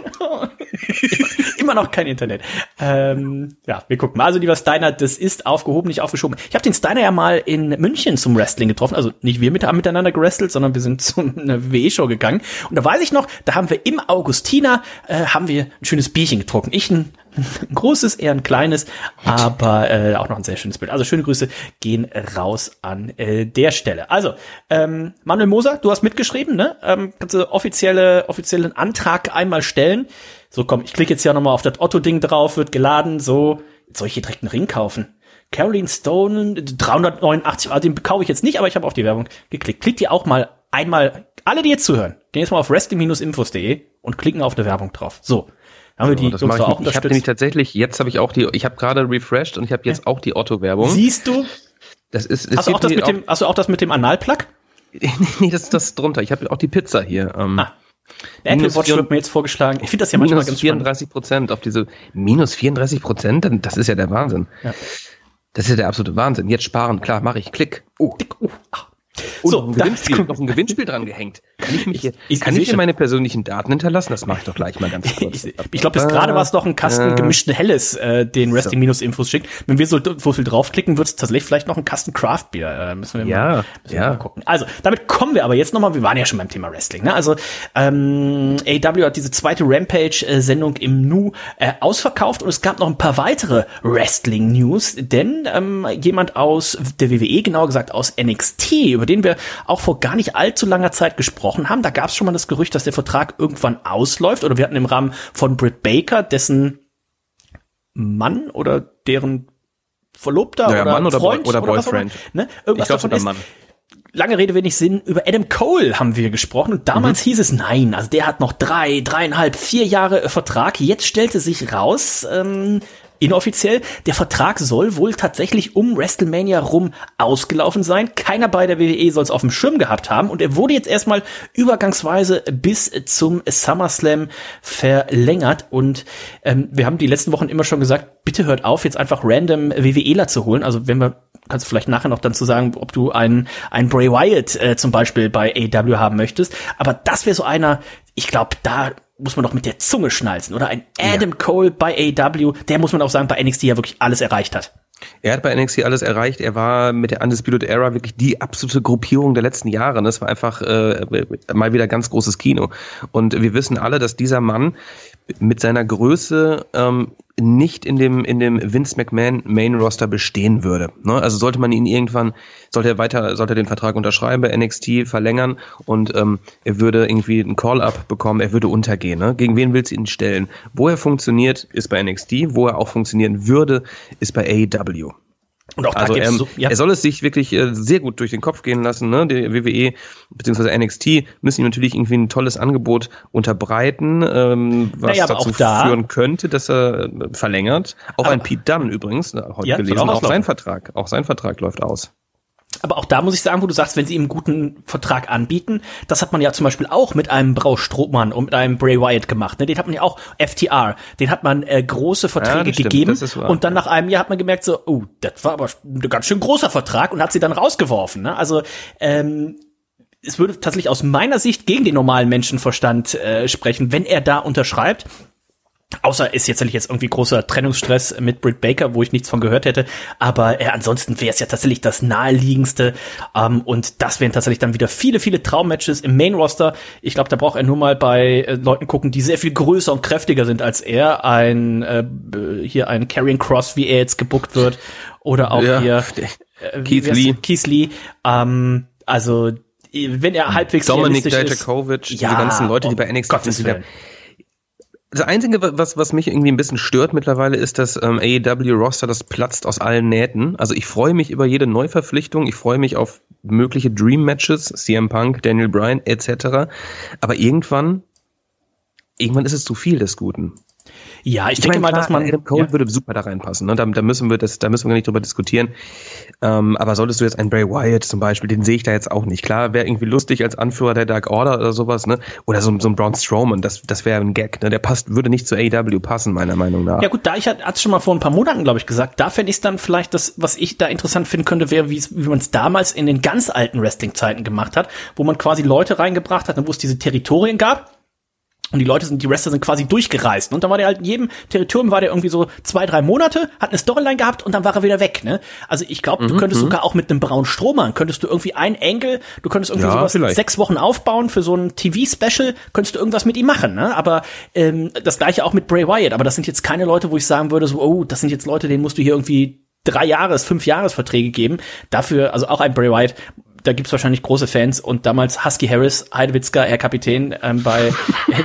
immer noch kein Internet. Ähm, ja, wir gucken mal. Also, lieber Steiner, das ist aufgehoben, nicht aufgeschoben. Ich habe den Steiner ja mal in München zum Wrestling getroffen. Also nicht wir mit, haben miteinander gewrestelt, sondern wir sind zu einer W E-Show gegangen. Und da weiß ich noch, da haben wir im Augustiner, äh, haben wir ein schönes Bierchen getrunken. Ich ein, ein großes, eher ein kleines, aber äh, auch noch ein sehr schönes Bild. Also schöne Grüße gehen raus an äh, der Stelle. Also, ähm, Manuel Moser, du hast mitgeschrieben, ne? Ähm, kannst du offizielle, offiziellen Antrag einmal stellen. So, komm, ich klicke jetzt ja nochmal auf das Otto-Ding drauf, wird geladen, so. Jetzt soll ich hier direkt einen Ring kaufen. Caroline Stone, dreihundertneunundachtzig, also den kaufe ich jetzt nicht, aber ich habe auf die Werbung geklickt. Klickt ihr auch mal einmal, alle, die jetzt zuhören, gehen jetzt mal auf wrestling Bindestrich infos punkt de und klicken auf eine Werbung drauf. So. Haben wir die das Jungs auch unterstützt. Ich habe nämlich tatsächlich, jetzt habe ich auch die, ich habe gerade refreshed und ich habe jetzt ja. auch die Otto-Werbung. Siehst du? Das ist, es hast, du auch das mit dem, hast du auch das mit dem Analplug? Nee, das ist das drunter. Ich habe auch die Pizza hier. Ähm, ah. Der Apple Watch wird mir jetzt vorgeschlagen. Ich finde das ja manchmal minus ganz vierunddreißig Prozent auf diese minus vierunddreißig Prozent, das ist ja der Wahnsinn. Ja. Das ist ja der absolute Wahnsinn. Jetzt sparen, klar, mache ich. Klick. Oh. oh. Ah. Und so, ein Gewinnspiel, noch ein Gewinnspiel dran gehängt. Kann ich mich hier, ich, kann ich, ich hier meine persönlichen Daten hinterlassen? Das mache ich doch gleich mal ganz kurz. ich ich glaube, bis gerade war es noch ein Kasten äh, gemischten Helles, äh, den Wrestling-Infos schickt. Wenn wir so, so viel draufklicken, wird es tatsächlich vielleicht noch ein Kasten Craft Beer. Äh, müssen wir ja, mal, müssen ja. wir mal gucken. Also, damit kommen wir aber jetzt nochmal, wir waren ja schon beim Thema Wrestling, ne? Also, ähm, A E W hat diese zweite Rampage-Sendung im Nu äh, ausverkauft und es gab noch ein paar weitere Wrestling-News, denn ähm, jemand aus der W W E, genauer gesagt aus N X T, über den wir auch vor gar nicht allzu langer Zeit gesprochen haben. Da gab es schon mal das Gerücht, dass der Vertrag irgendwann ausläuft. Oder wir hatten im Rahmen von Britt Baker, dessen Mann oder deren Verlobter ja, oder Mann oder Freund oder, oder oder Boyfriend. Ne? Irgendwas ich glaub, davon ist. Mann. Lange Rede, wenig Sinn. Über Adam Cole haben wir gesprochen. Und damals mhm. hieß es, nein, also der hat noch drei, dreieinhalb, vier Jahre Vertrag. Jetzt stellte sich raus, ähm, inoffiziell, der Vertrag soll wohl tatsächlich um WrestleMania rum ausgelaufen sein. Keiner bei der W W E soll es auf dem Schirm gehabt haben und er wurde jetzt erstmal übergangsweise bis zum SummerSlam verlängert und ähm, wir haben die letzten Wochen immer schon gesagt, bitte hört auf, jetzt einfach random WWEler zu holen. Also wenn wir, kannst du vielleicht nachher noch dann zu sagen, ob du einen, einen Bray Wyatt äh, zum Beispiel bei A E W haben möchtest. Aber das wäre so einer, ich glaube, da muss man doch mit der Zunge schnalzen, oder? Ein Adam ja. Cole bei A E W, der, muss man auch sagen, bei N X T ja wirklich alles erreicht hat. Er hat bei N X T alles erreicht. Er war mit der Undisputed Era wirklich die absolute Gruppierung der letzten Jahre. Das war einfach äh, mal wieder ganz großes Kino. Und wir wissen alle, dass dieser Mann mit seiner Größe ähm, nicht in dem in dem Vince McMahon Main Roster bestehen würde. Ne? Also sollte man ihn irgendwann, sollte er weiter, sollte er den Vertrag unterschreiben bei N X T, verlängern und ähm, er würde irgendwie einen Call-Up bekommen, er würde untergehen. Ne? Gegen wen willst du ihn stellen? Wo er funktioniert, ist bei N X T. Wo er auch funktionieren würde, ist bei A E W. Und auch da also ähm, so, ja. er soll es sich wirklich äh, sehr gut durch den Kopf gehen lassen. Ne? Die W W E bzw. N X T müssen ihm natürlich irgendwie ein tolles Angebot unterbreiten, ähm, was naja, dazu da, führen könnte, dass er äh, verlängert. Auch ein Pete Dunne übrigens, heute ja, gelesen, auch, auch sein Vertrag, auch sein Vertrag läuft aus. Aber auch da muss ich sagen, wo du sagst, wenn sie ihm einen guten Vertrag anbieten, das hat man ja zum Beispiel auch mit einem Braun Strowman und mit einem Bray Wyatt gemacht. Ne? Den hat man ja auch, F T R, den hat man äh, große Verträge ja, gegeben und dann nach einem Jahr hat man gemerkt so, oh, das war aber ein ganz schön großer Vertrag und hat sie dann rausgeworfen. Ne? Also ähm, es würde tatsächlich aus meiner Sicht gegen den normalen Menschenverstand äh, sprechen, wenn er da unterschreibt. Außer ist jetzt jetzt irgendwie großer Trennungsstress mit Britt Baker, wo ich nichts von gehört hätte. Aber äh, ansonsten wäre es ja tatsächlich das naheliegendste. Ähm, und das wären tatsächlich dann wieder viele, viele Traummatches im Main-Roster. Ich glaube, da braucht er nur mal bei äh, Leuten gucken, die sehr viel größer und kräftiger sind als er. Ein äh, hier ein Karrion Kross, wie er jetzt gebuckt wird. Oder auch ja, hier äh, Keith Lee. Keith Lee. Ähm, also wenn er halbwegs Dominik realistisch ist. Dijakovic, Ja, die ganzen Leute, die um bei N X T Gottes Willen. Das Einzige, was, was mich irgendwie ein bisschen stört mittlerweile, ist, dass ähm, A E W-Roster, das platzt aus allen Nähten. Also ich freue mich über jede Neuverpflichtung, ich freue mich auf mögliche Dream-Matches, C M Punk, Daniel Bryan et cetera. Aber irgendwann, irgendwann ist es zu viel des Guten. Ja, ich, ich meine, denke mal, klar, dass man Adam Cole ja. würde super da reinpassen. Ne? Da, da müssen wir das, da müssen wir gar nicht drüber diskutieren. Ähm, aber solltest du jetzt einen Bray Wyatt zum Beispiel, den sehe ich da jetzt auch nicht. Klar, wäre irgendwie lustig als Anführer der Dark Order oder sowas, ne? Oder so, so ein Braun Strowman, das, das wäre ein Gag. Ne? Der passt, würde nicht zu A E W passen, meiner Meinung nach. Ja gut, da ich hatte es schon mal vor ein paar Monaten, glaube ich, gesagt, da fände ich es dann vielleicht, das, was ich da interessant finden könnte, wäre, wie man es damals in den ganz alten Wrestling-Zeiten gemacht hat, wo man quasi Leute reingebracht hat, wo es diese Territorien gab. Und die Leute sind, die Wrestler sind quasi durchgereist. Und dann war der halt in jedem Territorium war der irgendwie so zwei, drei Monate, hat eine Storyline gehabt und dann war er wieder weg, ne? Also ich glaube, du Mhm, könntest mhm. sogar auch mit einem Braun Strowman, könntest du irgendwie ein Angle, du könntest irgendwie Ja, sowas vielleicht. sechs Wochen aufbauen für so ein T V-Special, könntest du irgendwas mit ihm machen, ne? Aber ähm, das gleiche auch mit Bray Wyatt. Aber das sind jetzt keine Leute, wo ich sagen würde, so, oh, das sind jetzt Leute, denen musst du hier irgendwie drei Jahres, fünf Jahresverträge geben. Dafür, also auch ein Bray Wyatt, da gibt's wahrscheinlich große Fans und damals Husky Harris, Heidewitzka, Herr Kapitän, ähm, bei,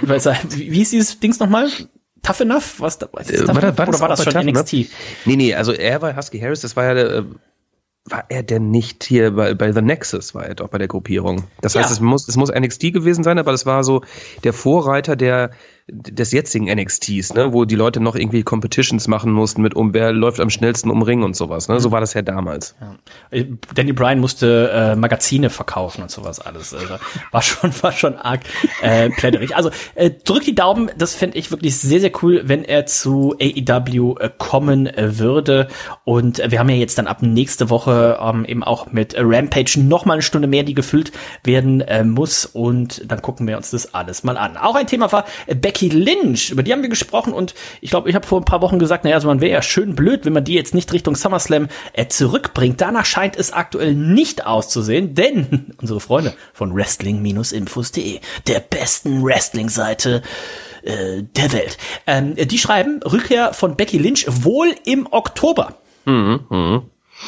wie hieß dieses Dings nochmal? Tough Enough? Was, was ist Äh, Tough war da- Enough? war das Oder war auch das bei schon Tough N X T? Nee, nee, also er war Husky Harris, das war ja der, äh, war er denn nicht hier bei, bei The Nexus, war er doch bei der Gruppierung. Das heißt, Ja. es muss, es muss N X T gewesen sein, aber das war so der Vorreiter der, des jetzigen N X Ts, ne, wo die Leute noch irgendwie Competitions machen mussten mit um, wer läuft am schnellsten um Ring und sowas, ne, so war das ja damals. Ja. Danny Bryan musste äh, Magazine verkaufen und sowas alles. Also, war schon, war schon arg äh, pläderig. Also äh, drück die Daumen, das fände ich wirklich sehr, sehr cool, wenn er zu A E W äh, kommen äh, würde. Und äh, wir haben ja jetzt dann ab nächste Woche ähm, eben auch mit äh, Rampage noch mal eine Stunde mehr, die gefüllt werden äh, muss. Und dann gucken wir uns das alles mal an. Auch ein Thema war äh, Becky Lynch, über die haben wir gesprochen und ich glaube, ich habe vor ein paar Wochen gesagt, naja, also man wäre ja schön blöd, wenn man die jetzt nicht Richtung SummerSlam äh, zurückbringt. Danach scheint es aktuell nicht auszusehen, denn unsere Freunde von Wrestling Infos punkt de, der besten Wrestling-Seite äh, der Welt, ähm, die schreiben, Rückkehr von Becky Lynch wohl im Oktober. Mhm, mhm.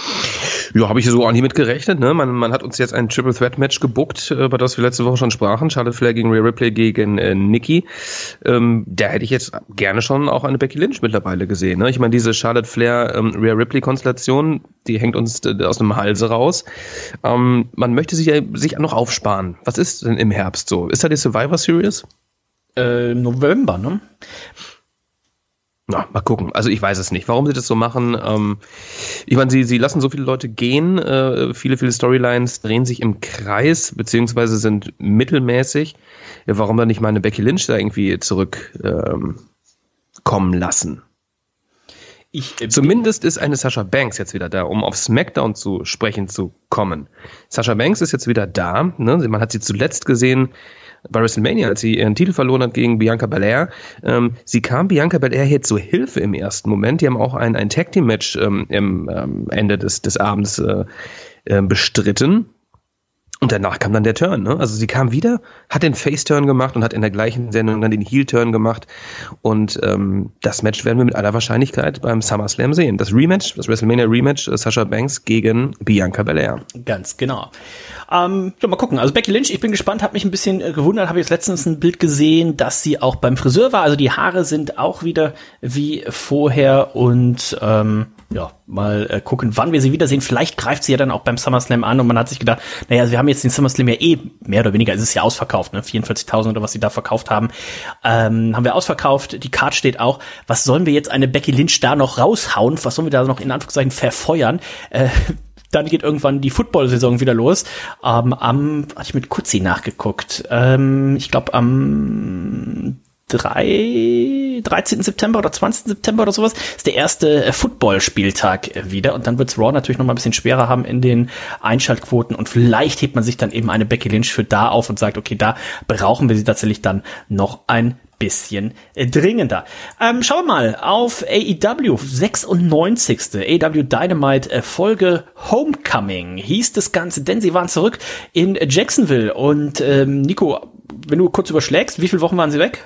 Ja, habe ich so auch nicht mit gerechnet. Ne? Man, man hat uns jetzt ein Triple Threat Match gebuckt, über das wir letzte Woche schon sprachen. Charlotte Flair gegen Rhea Ripley gegen äh, Nikki. Ähm, da hätte ich jetzt gerne schon auch eine Becky Lynch mittlerweile gesehen. Ne? Ich meine, diese Charlotte Flair ähm, Rhea Ripley Konstellation, die hängt uns äh, aus dem Halse raus. Ähm, man möchte sich ja sich noch aufsparen. Was ist denn im Herbst so? Ist da die Survivor Series? Äh, November, ne? Na, mal gucken. Also ich weiß es nicht, warum sie das so machen. Ähm, ich meine, sie, sie lassen so viele Leute gehen. Äh, viele, viele Storylines drehen sich im Kreis, beziehungsweise sind mittelmäßig. Ja, warum dann nicht mal eine Becky Lynch da irgendwie zurück ähm, kommen lassen? Ich, äh, Zumindest ist eine Sasha Banks jetzt wieder da, um auf SmackDown zu sprechen zu kommen. Sasha Banks ist jetzt wieder da. Ne? Man hat sie zuletzt gesehen bei WrestleMania, als sie ihren Titel verloren hat gegen Bianca Belair. Ähm, sie kam Bianca Belair hier zur Hilfe im ersten Moment. Die haben auch ein, ein Tag-Team-Match ähm, im ähm, Ende des, des Abends äh, äh, bestritten. Und danach kam dann der Turn, ne? Also sie kam wieder, hat den Face-Turn gemacht und hat in der gleichen Sendung dann den Heel-Turn gemacht. Und ähm, das Match werden wir mit aller Wahrscheinlichkeit beim SummerSlam sehen. Das Rematch, das WrestleMania-Rematch, äh, Sasha Banks gegen Bianca Belair. Ganz genau. Ähm, ja, mal gucken. Also Becky Lynch, ich bin gespannt, habe mich ein bisschen äh, gewundert, habe jetzt letztens ein Bild gesehen, dass sie auch beim Friseur war. Also die Haare sind auch wieder wie vorher und ähm, ja, mal äh, gucken, wann wir sie wiedersehen. Vielleicht greift sie ja dann auch beim SummerSlam an und man hat sich gedacht, naja, wir haben jetzt den SummerSlam ja eh, mehr oder weniger, ist es ja ausverkauft, ne? vierundvierzigtausend oder was sie da verkauft haben, ähm, haben wir ausverkauft, die Card steht auch. Was sollen wir jetzt eine Becky Lynch da noch raushauen? Was sollen wir da noch in Anführungszeichen verfeuern? Äh, Dann geht irgendwann die Football-Saison wieder los. Ähm, am, hatte ich mit Kutzi nachgeguckt. Ähm, ich glaube am dreizehnten September oder zwanzigsten September oder sowas, ist der erste äh, Football-Spieltag äh, wieder. Und dann wird's Raw natürlich noch mal ein bisschen schwerer haben in den Einschaltquoten. Und vielleicht hebt man sich dann eben eine Becky Lynch für da auf und sagt, okay, da brauchen wir sie tatsächlich dann noch ein bisschen äh, dringender. Ähm, schauen wir mal auf A E W, sechsundneunzigste A E W Dynamite äh, Folge Homecoming hieß das Ganze, denn sie waren zurück in Jacksonville. Und ähm, Nico, wenn du kurz überschlägst, wie viele Wochen waren sie weg?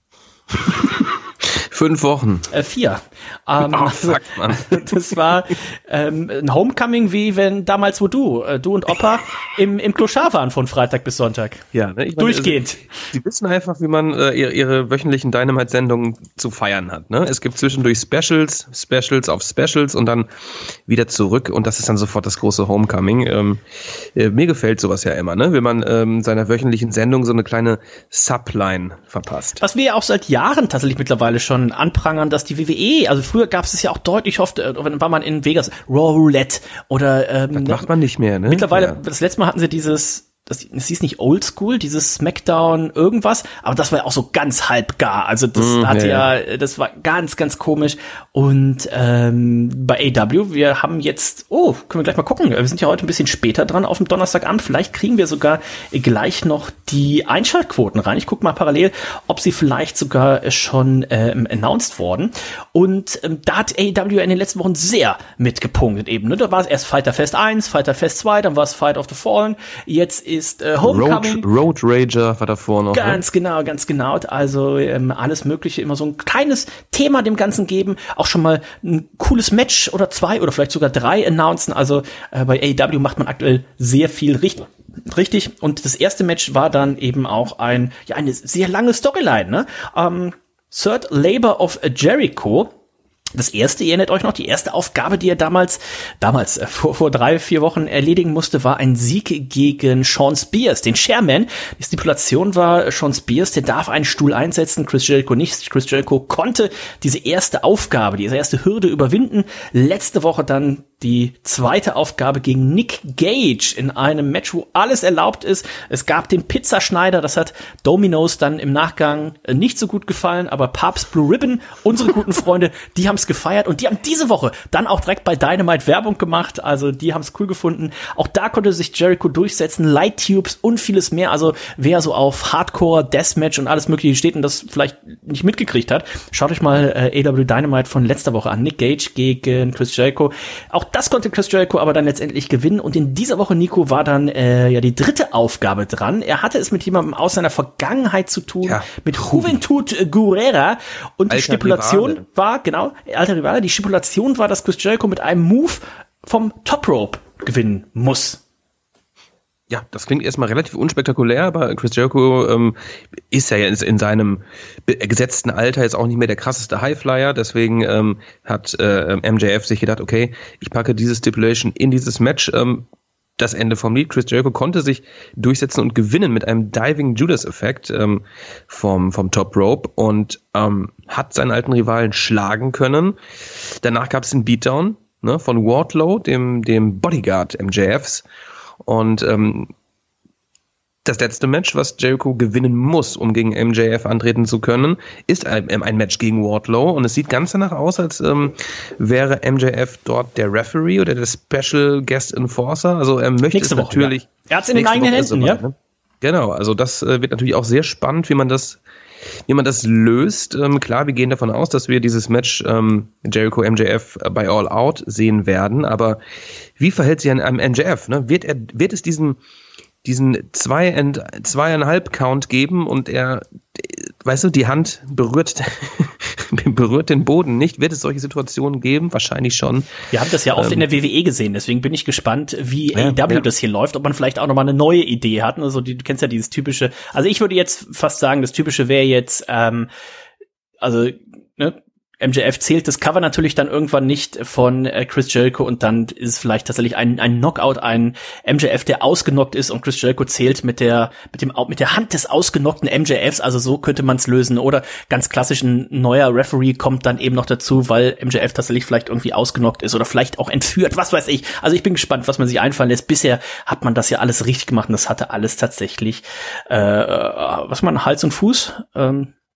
Fünf Wochen. Äh, vier. Ähm, oh, fuck, Mann. Das war ähm, ein Homecoming, wie wenn damals, wo du, äh, du und Opa im, im Kloschar waren von Freitag bis Sonntag. Ja, ne? Ich meine, durchgehend. Sie, sie wissen einfach, wie man äh, ihre, ihre wöchentlichen Dynamite-Sendungen zu feiern hat. Ne? Es gibt zwischendurch Specials, Specials auf Specials und dann wieder zurück und das ist dann sofort das große Homecoming. Ähm, äh, mir gefällt sowas ja immer, ne? Wenn man ähm, seiner wöchentlichen Sendung so eine kleine Subline verpasst. Was wir ja auch seit Jahren tatsächlich mittlerweile schon anprangern, dass die W W E, also früher gab es es ja auch deutlich oft, äh, war man in Vegas, Raw Roulette oder ähm, das macht man nicht mehr, ne? Mittlerweile, ja. Das letzte Mal hatten sie dieses, das, das hieß nicht Oldschool, dieses Smackdown irgendwas, aber das war ja auch so ganz halbgar, also das mm, hatte ja, ja, das war ganz, ganz komisch und ähm, bei A E W, wir haben jetzt, oh, können wir gleich mal gucken, wir sind ja heute ein bisschen später dran auf dem Donnerstagabend, vielleicht kriegen wir sogar gleich noch die Einschaltquoten rein, ich gucke mal parallel, ob sie vielleicht sogar schon ähm, announced worden und ähm, da hat A E W in den letzten Wochen sehr mitgepunktet eben, ne? Da war es erst Fighter Fest eins, Fighter Fest zwei, dann war es Fight of the Fallen, jetzt ist äh, Homecoming. Road, Road Rager war davor noch. Ganz ne? genau, ganz genau. Also ähm, alles Mögliche, immer so ein kleines Thema dem Ganzen geben. Auch schon mal ein cooles Match oder zwei oder vielleicht sogar drei announcen. Also äh, bei A E W macht man aktuell sehr viel richtig. Richtig. Und das erste Match war dann eben auch ein, ja, eine sehr lange Storyline, ne? Ähm, Third Labor of Jericho. Das erste, ihr erinnert euch noch, die erste Aufgabe, die er damals, damals äh, vor, vor drei, vier Wochen erledigen musste, war ein Sieg gegen Sean Spears, den Chairman. Die Stipulation war, Sean Spears, der darf einen Stuhl einsetzen, Chris Jericho nicht. Chris Jericho konnte diese erste Aufgabe, diese erste Hürde überwinden. Letzte Woche dann die zweite Aufgabe gegen Nick Gage in einem Match, wo alles erlaubt ist. Es gab den Pizzaschneider, das hat Domino's dann im Nachgang nicht so gut gefallen, aber Papst Blue Ribbon, unsere guten Freunde, die haben es gefeiert und die haben diese Woche dann auch direkt bei Dynamite Werbung gemacht, also die haben es cool gefunden. Auch da konnte sich Jericho durchsetzen, Light Tubes und vieles mehr, also wer so auf Hardcore, Deathmatch und alles mögliche steht und das vielleicht nicht mitgekriegt hat, schaut euch mal äh, A E W Dynamite von letzter Woche an, Nick Gage gegen Chris Jericho. Auch das konnte Chris Jericho aber dann letztendlich gewinnen und in dieser Woche, Nico, war dann äh, ja die dritte Aufgabe dran. Er hatte es mit jemandem aus seiner Vergangenheit zu tun, ja. mit Juventud Guerrera und Alter die Stipulation Rivale. war, genau, alter Rivale, die Stipulation war, dass Chris Jericho mit einem Move vom Top Rope gewinnen muss. Ja, das klingt erstmal relativ unspektakulär, aber Chris Jericho ähm, ist ja jetzt in seinem gesetzten Alter jetzt auch nicht mehr der krasseste Highflyer, deswegen ähm, hat äh, M J F sich gedacht, okay, ich packe diese Stipulation in dieses Match. Ähm, das Ende vom Lied. Chris Jericho konnte sich durchsetzen und gewinnen mit einem Diving Judas-Effekt ähm, vom, vom Top Rope und ähm, hat seinen alten Rivalen schlagen können. Danach gab es einen Beatdown, ne, von Wardlow, dem, dem Bodyguard M J Fs. Und ähm, das letzte Match, was Jericho gewinnen muss, um gegen M J F antreten zu können, ist ein, ein Match gegen Wardlow. Und es sieht ganz danach aus, als ähm, wäre M J F dort der Referee oder der Special Guest Enforcer. Also er möchte nächste es Woche, natürlich... Ja. Er hat es in den eigenen Händen, ja? Ne? Genau, also das äh, wird natürlich auch sehr spannend, wie man das... Wie man das löst, ähm, klar, wir gehen davon aus, dass wir dieses Match ähm, Jericho M J F bei All Out sehen werden, aber wie verhält sich ein, ein M J F? Ne? Wird er, wird es diesen, diesen zwei and, zweieinhalb Count geben und er, weißt du, die Hand berührt, berührt den Boden nicht? Wird es solche Situationen geben? Wahrscheinlich schon. Wir haben das ja oft ähm, in der W W E gesehen, deswegen bin ich gespannt, wie ja, A E W ja. das hier läuft, ob man vielleicht auch nochmal eine neue Idee hat. Also die, du kennst ja dieses typische, also ich würde jetzt fast sagen, das typische wäre jetzt, ähm, also, ne, M J F zählt das Cover natürlich dann irgendwann nicht von äh, Chris Jericho und dann ist es vielleicht tatsächlich ein, ein Knockout, ein M J F, der ausgenockt ist und Chris Jericho zählt mit der mit dem mit der Hand des ausgenockten M J Fs, also so könnte man es lösen oder ganz klassisch ein neuer Referee kommt dann eben noch dazu, weil M J F tatsächlich vielleicht irgendwie ausgenockt ist oder vielleicht auch entführt, was weiß ich. Also ich bin gespannt, was man sich einfallen lässt. Bisher hat man das ja alles richtig gemacht und das hatte alles tatsächlich äh, was man Hals und Fuß ähm,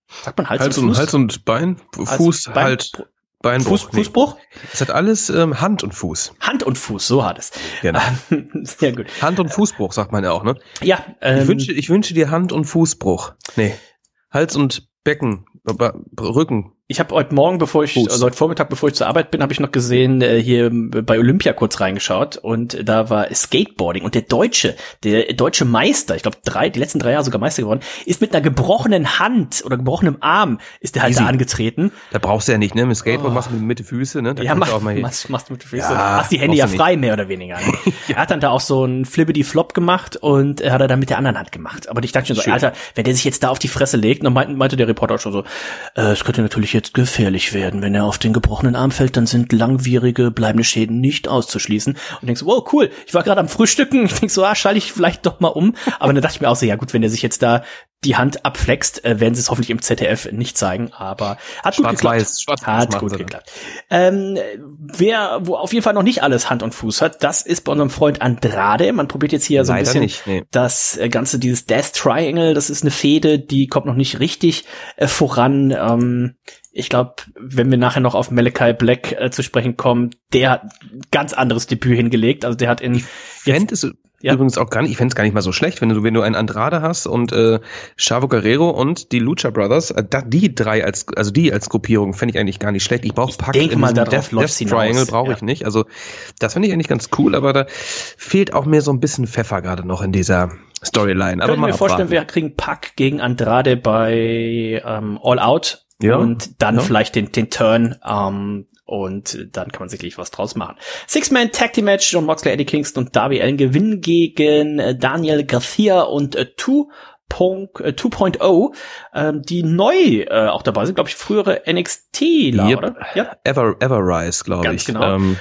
Sagt man Hals, Hals und und Fuß? Hals und Bein, Fuß, Bein, halt, Beinbruch. Fuß, Fußbruch? Nee. Es hat alles ähm, Hand und Fuß. Hand und Fuß, so hat es. Genau. Sehr gut. Hand- und Fußbruch, sagt man ja auch, ne? Ja. Ähm, ich, wünsche, ich wünsche dir Hand- und Fußbruch. Nee. Hals- und Becken, Rücken. Ich habe heute Morgen, bevor ich, Fuß. also heute Vormittag, bevor ich zur Arbeit bin, habe ich noch gesehen, äh, hier bei Olympia kurz reingeschaut und da war Skateboarding und der Deutsche, der deutsche Meister, ich glaube drei, die letzten drei Jahre sogar Meister geworden, ist mit einer gebrochenen Hand oder gebrochenem Arm ist der halt Easy. da angetreten. Da brauchst du ja nicht, ne? Mit Skateboard Oh. machst du mit den Füßen, ne? Da Ja, kannst mach, du auch mal hier. machst, machst du mit den Füßen. Ja, hast die Hände ja brauchst du frei, mehr oder weniger. Ne? Er hat dann da auch so einen Flippity-Flop gemacht und er hat er dann mit der anderen Hand gemacht. Aber ich dachte schon so, Schön. Alter, wenn der sich jetzt da auf die Fresse legt, dann meinte, meinte der Reporter auch schon so, äh, es könnte natürlich jetzt gefährlich werden. Wenn er auf den gebrochenen Arm fällt, dann sind langwierige, bleibende Schäden nicht auszuschließen. Und denkst so, wow, cool, ich war gerade am Frühstücken. Ich denk so, ah, schalte ich vielleicht doch mal um. Aber dann dachte ich mir auch so, ja gut, wenn er sich jetzt da die Hand abflext, äh, werden sie es hoffentlich im Z D F nicht zeigen. Aber hat gut geklappt. Schwarz-Weiß, Schwarz-Weiß Hat machen gut sie geklappt. Ähm, wer, wo auf jeden Fall noch nicht alles Hand und Fuß hat, das ist bei unserem Freund Andrade. Man probiert jetzt hier so ein Leider bisschen nicht, nee. das äh, ganze, dieses Death Triangle, das ist eine Fehde, die kommt noch nicht richtig äh, voran. Ähm, ich glaube, wenn wir nachher noch auf Malachi Black äh, zu sprechen kommen, der hat ein ganz anderes Debüt hingelegt. Also der hat in Fänd es Ja. übrigens auch gar nicht, ich fände es gar nicht mal so schlecht, wenn du, wenn du einen Andrade hast und äh, Chavo Guerrero und die Lucha Brothers, äh, da, die drei als, also die als Gruppierung fände ich eigentlich gar nicht schlecht. Ich brauche Ich Pack denke in mal, diesem darauf Death, läuft's Death hinaus. Triangle brauche Ja. ich nicht. Also das finde ich eigentlich ganz cool, aber da fehlt auch mir so ein bisschen Pfeffer gerade noch in dieser Storyline. Aber Könnte mal mir vorstellen, abwarten. wir kriegen Pack gegen Andrade bei ähm, All Out Ja. und dann Ja. vielleicht den, den Turn ähm, und dann kann man sicherlich was draus machen. Six-Man Tag Team Match, John Moxley, Eddie Kingston und Darby Allin gewinnen gegen äh, Daniel Garcia und äh, Two Punkt, äh, zwei Punkt null, ähm, die neu äh, auch dabei sind, glaube ich, frühere N X T-ler, Yep. oder? Ja. Ever, Everrise, glaube Ganz ich. genau. Ähm,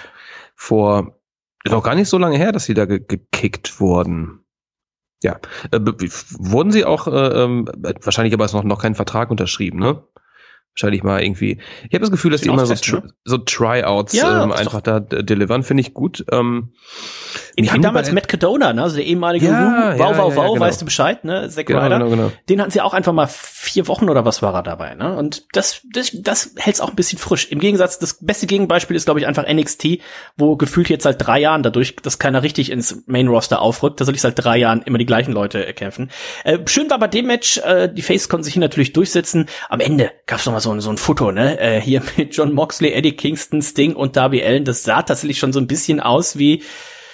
vor, ist noch gar nicht so lange her, dass sie da ge gekickt wurden. Ja. Äh, b- wurden sie auch, äh, ähm, wahrscheinlich aber ist noch, noch kein Vertrag unterschrieben, ne? Wahrscheinlich mal irgendwie. Ich habe das Gefühl, dass die Bisschen immer so, austesten, tr so Tryouts Ja, ähm, ist einfach da d- delivern, finde ich gut. Ähm, Ähnlich haben wie die damals bei- Matt Cardona, ne? Also der ehemalige Ja, Ru, ja, wow, wow, ja, wow, genau. weißt du Bescheid, ne? Zack genau, Ryder. genau, genau. Den hatten sie auch einfach mal vier Wochen oder was war er dabei, ne? Und das, das, das hält's auch ein bisschen frisch. Im Gegensatz, das beste Gegenbeispiel ist, glaube ich, einfach N X T, wo gefühlt jetzt seit drei Jahren dadurch, dass keiner richtig ins Main-Roster aufrückt, da soll ich seit drei Jahren immer die gleichen Leute äh, kämpfen. Äh, schön war bei dem Match, äh, die Faces konnten sich hier natürlich durchsetzen. Am Ende gab's noch mal so, ein so ein Foto, ne? Äh, hier mit John Moxley, Eddie Kingston, Sting und Darby Allin. Das sah tatsächlich schon so ein bisschen aus wie,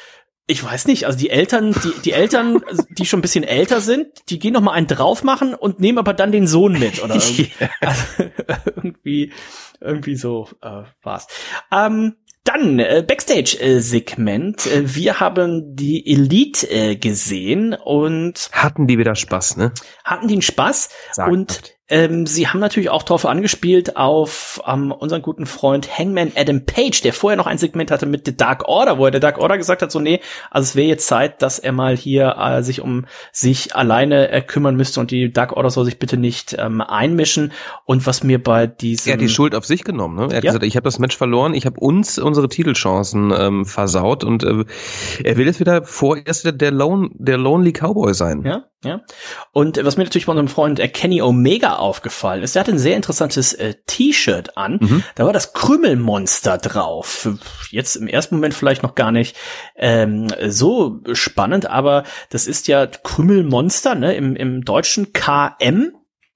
ich weiß nicht, also die Eltern, die, die Eltern, die schon ein bisschen älter sind, die gehen noch mal einen drauf machen und nehmen aber dann den Sohn mit, oder irgendwie, also, irgendwie, irgendwie so äh, war's. Ähm, dann äh, Backstage-Segment. Äh, wir haben die Elite äh, gesehen und Hatten die wieder Spaß, ne? hatten den Spaß Sagt und das. ähm, sie haben natürlich auch darauf angespielt auf ähm, unseren guten Freund Hangman Adam Page, der vorher noch ein Segment hatte mit The Dark Order, wo er der Dark Order gesagt hat, so nee, also es wäre jetzt Zeit, dass er mal hier äh, sich um sich alleine äh, kümmern müsste und die Dark Order soll sich bitte nicht ähm, einmischen. Und was mir bei diesem Er hat die Schuld auf sich genommen, ne? Er hat Ja. gesagt, ich habe das Match verloren, ich habe uns unsere Titelchancen ähm, versaut und äh, er will jetzt wieder vorerst der, der, Lone, der Lonely Cowboy sein. Ja, ja. Und äh, was mir natürlich bei unserem Freund äh, Kenny Omega aufgefallen ist, der hatte ein sehr interessantes äh, T-Shirt an. Mhm. Da war das Krümelmonster drauf. Jetzt im ersten Moment vielleicht noch gar nicht ähm, so spannend, aber das ist ja Krümelmonster, ne? Im, im Deutschen K M.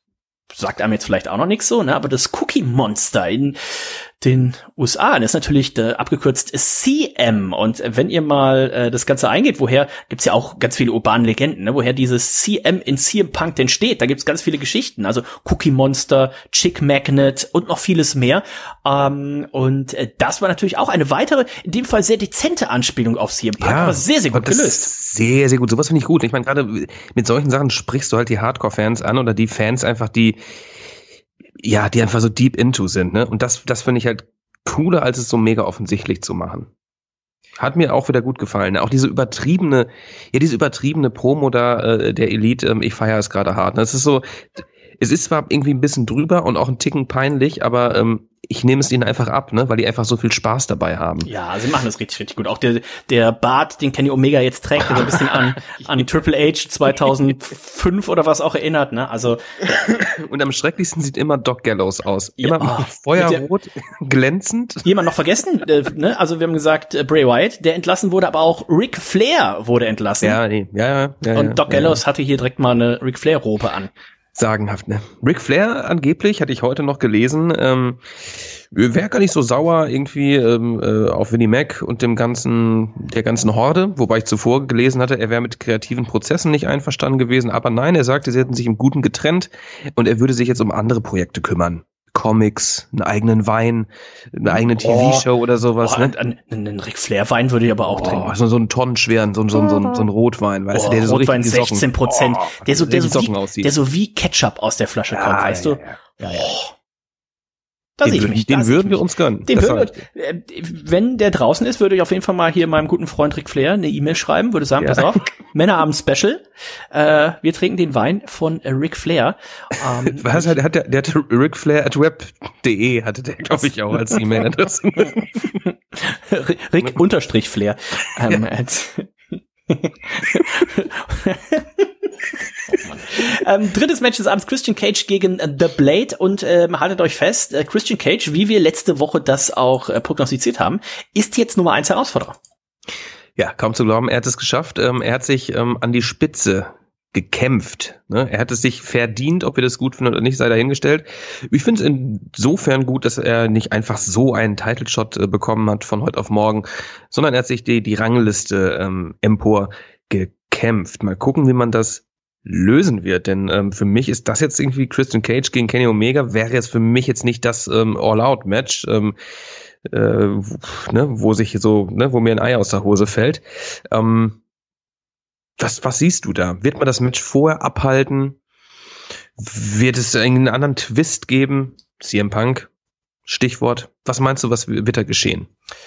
Sagt einem jetzt vielleicht auch noch nichts so, ne? Aber das Cookie Monster in den U S A, das ist natürlich äh, abgekürzt C M. Und äh, wenn ihr mal äh, das Ganze eingeht, woher, gibt's ja auch ganz viele urbane Legenden, ne? Woher dieses C M in C M Punk denn steht. Da gibt's ganz viele Geschichten, also Cookie Monster, Chick Magnet und noch vieles mehr. Ähm, und äh, das war natürlich auch eine weitere, in dem Fall sehr dezente Anspielung auf C M Punk, aber sehr, sehr gut und das gelöst. ist Sehr, sehr gut. Sowas finde ich gut. Ich meine, gerade mit solchen Sachen sprichst du halt die Hardcore-Fans an oder die Fans einfach, die ja, die einfach so deep into sind, ne? Und das, das finde ich halt cooler, als es so mega offensichtlich zu machen. Hat mir auch wieder gut gefallen. Auch diese übertriebene, ja, diese übertriebene Promo da äh, der Elite, ähm, ich feiere es gerade hart. Das ist so, es ist zwar irgendwie ein bisschen drüber und auch ein Ticken peinlich, aber ähm, ich nehme es ihnen einfach ab, ne, weil die einfach so viel Spaß dabei haben. Ja, sie machen das richtig, richtig gut. Auch der der Bart, den Kenny Omega jetzt trägt, der so ein bisschen an an Triple H zweitausendfünf oder was auch erinnert, ne? Also und am schrecklichsten sieht immer Doc Gallows aus. Immer ja, oh, feuerrot, glänzend. Jemand noch vergessen, äh, ne? Also wir haben gesagt, äh, Bray Wyatt, der entlassen wurde, aber auch Ric Flair wurde entlassen. Ja, nee, ja, ja, ja. Und Doc ja, Gallows ja. hatte hier direkt mal eine Ric Flair Robe an. Sagenhaft, ne? Ric Flair angeblich, hatte ich heute noch gelesen, ähm, wäre gar nicht so sauer irgendwie ähm, äh, auf Vinnie Mac und dem ganzen, der ganzen Horde, wobei ich zuvor gelesen hatte, er wäre mit kreativen Prozessen nicht einverstanden gewesen, aber nein, er sagte, sie hätten sich im Guten getrennt und er würde sich jetzt um andere Projekte kümmern. Comics, einen eigenen Wein, eine eigene T V-Show oder sowas. Oh, Ne? Einen, einen Ric Flair-Wein würde ich aber auch Oh, trinken. so, so einen tonnenschweren, so, so, so, so, so ein Rotwein, weißt Oh, du, der so Rotwein richtig sechzehn Prozent, oh, der so, der so Socken wie, aussieht. der so wie Ketchup aus der Flasche kommt, Ja, weißt ja, du? ja, ja, ja. Oh. Da sehe Den, ich würden, mich. den da sehe würden ich wir mich. uns gönnen. Den Das würden sag ich. wir, äh, wenn der draußen ist, würde ich auf jeden Fall mal hier meinem guten Freund Ric Flair eine E-Mail schreiben, würde sagen, Ja. pass auf, Männerabend-Special, äh, wir trinken den Wein von äh, Ric Flair. Ähm, Was hat, hat der, der hatte Ric Flair at web punkt de hatte der, glaube ich, auch als E-Mail-Adresse. Rick unterstrich Flair. Ähm, Ja. als ähm, drittes Match des Abends, Christian Cage gegen äh, The Blade und ähm, haltet euch fest, äh, Christian Cage, wie wir letzte Woche das auch äh, prognostiziert haben, ist jetzt Nummer eins Herausforderer. Ja, kaum zu glauben, er hat es geschafft. Ähm, er hat sich ähm, an die Spitze gekämpft. Ne? Er hat es sich verdient, ob wir das gut finden oder nicht, sei dahingestellt. Ich finde es insofern gut, dass er nicht einfach so einen Title-Shot äh, bekommen hat von heute auf morgen, sondern er hat sich die, die Rangliste ähm, empor gekämpft. Mal gucken, wie man das lösen wird, denn ähm, für mich ist das jetzt irgendwie Christian Cage gegen Kenny Omega, wäre jetzt für mich jetzt nicht das ähm, All-Out-Match, ähm, äh, wo, ne, wo sich so, ne, wo mir ein Ei aus der Hose fällt. Ähm, was, was siehst du da? Wird man das Match vorher abhalten? Wird es einen anderen Twist geben? C M Punk, Stichwort. Was meinst du, was wird da geschehen?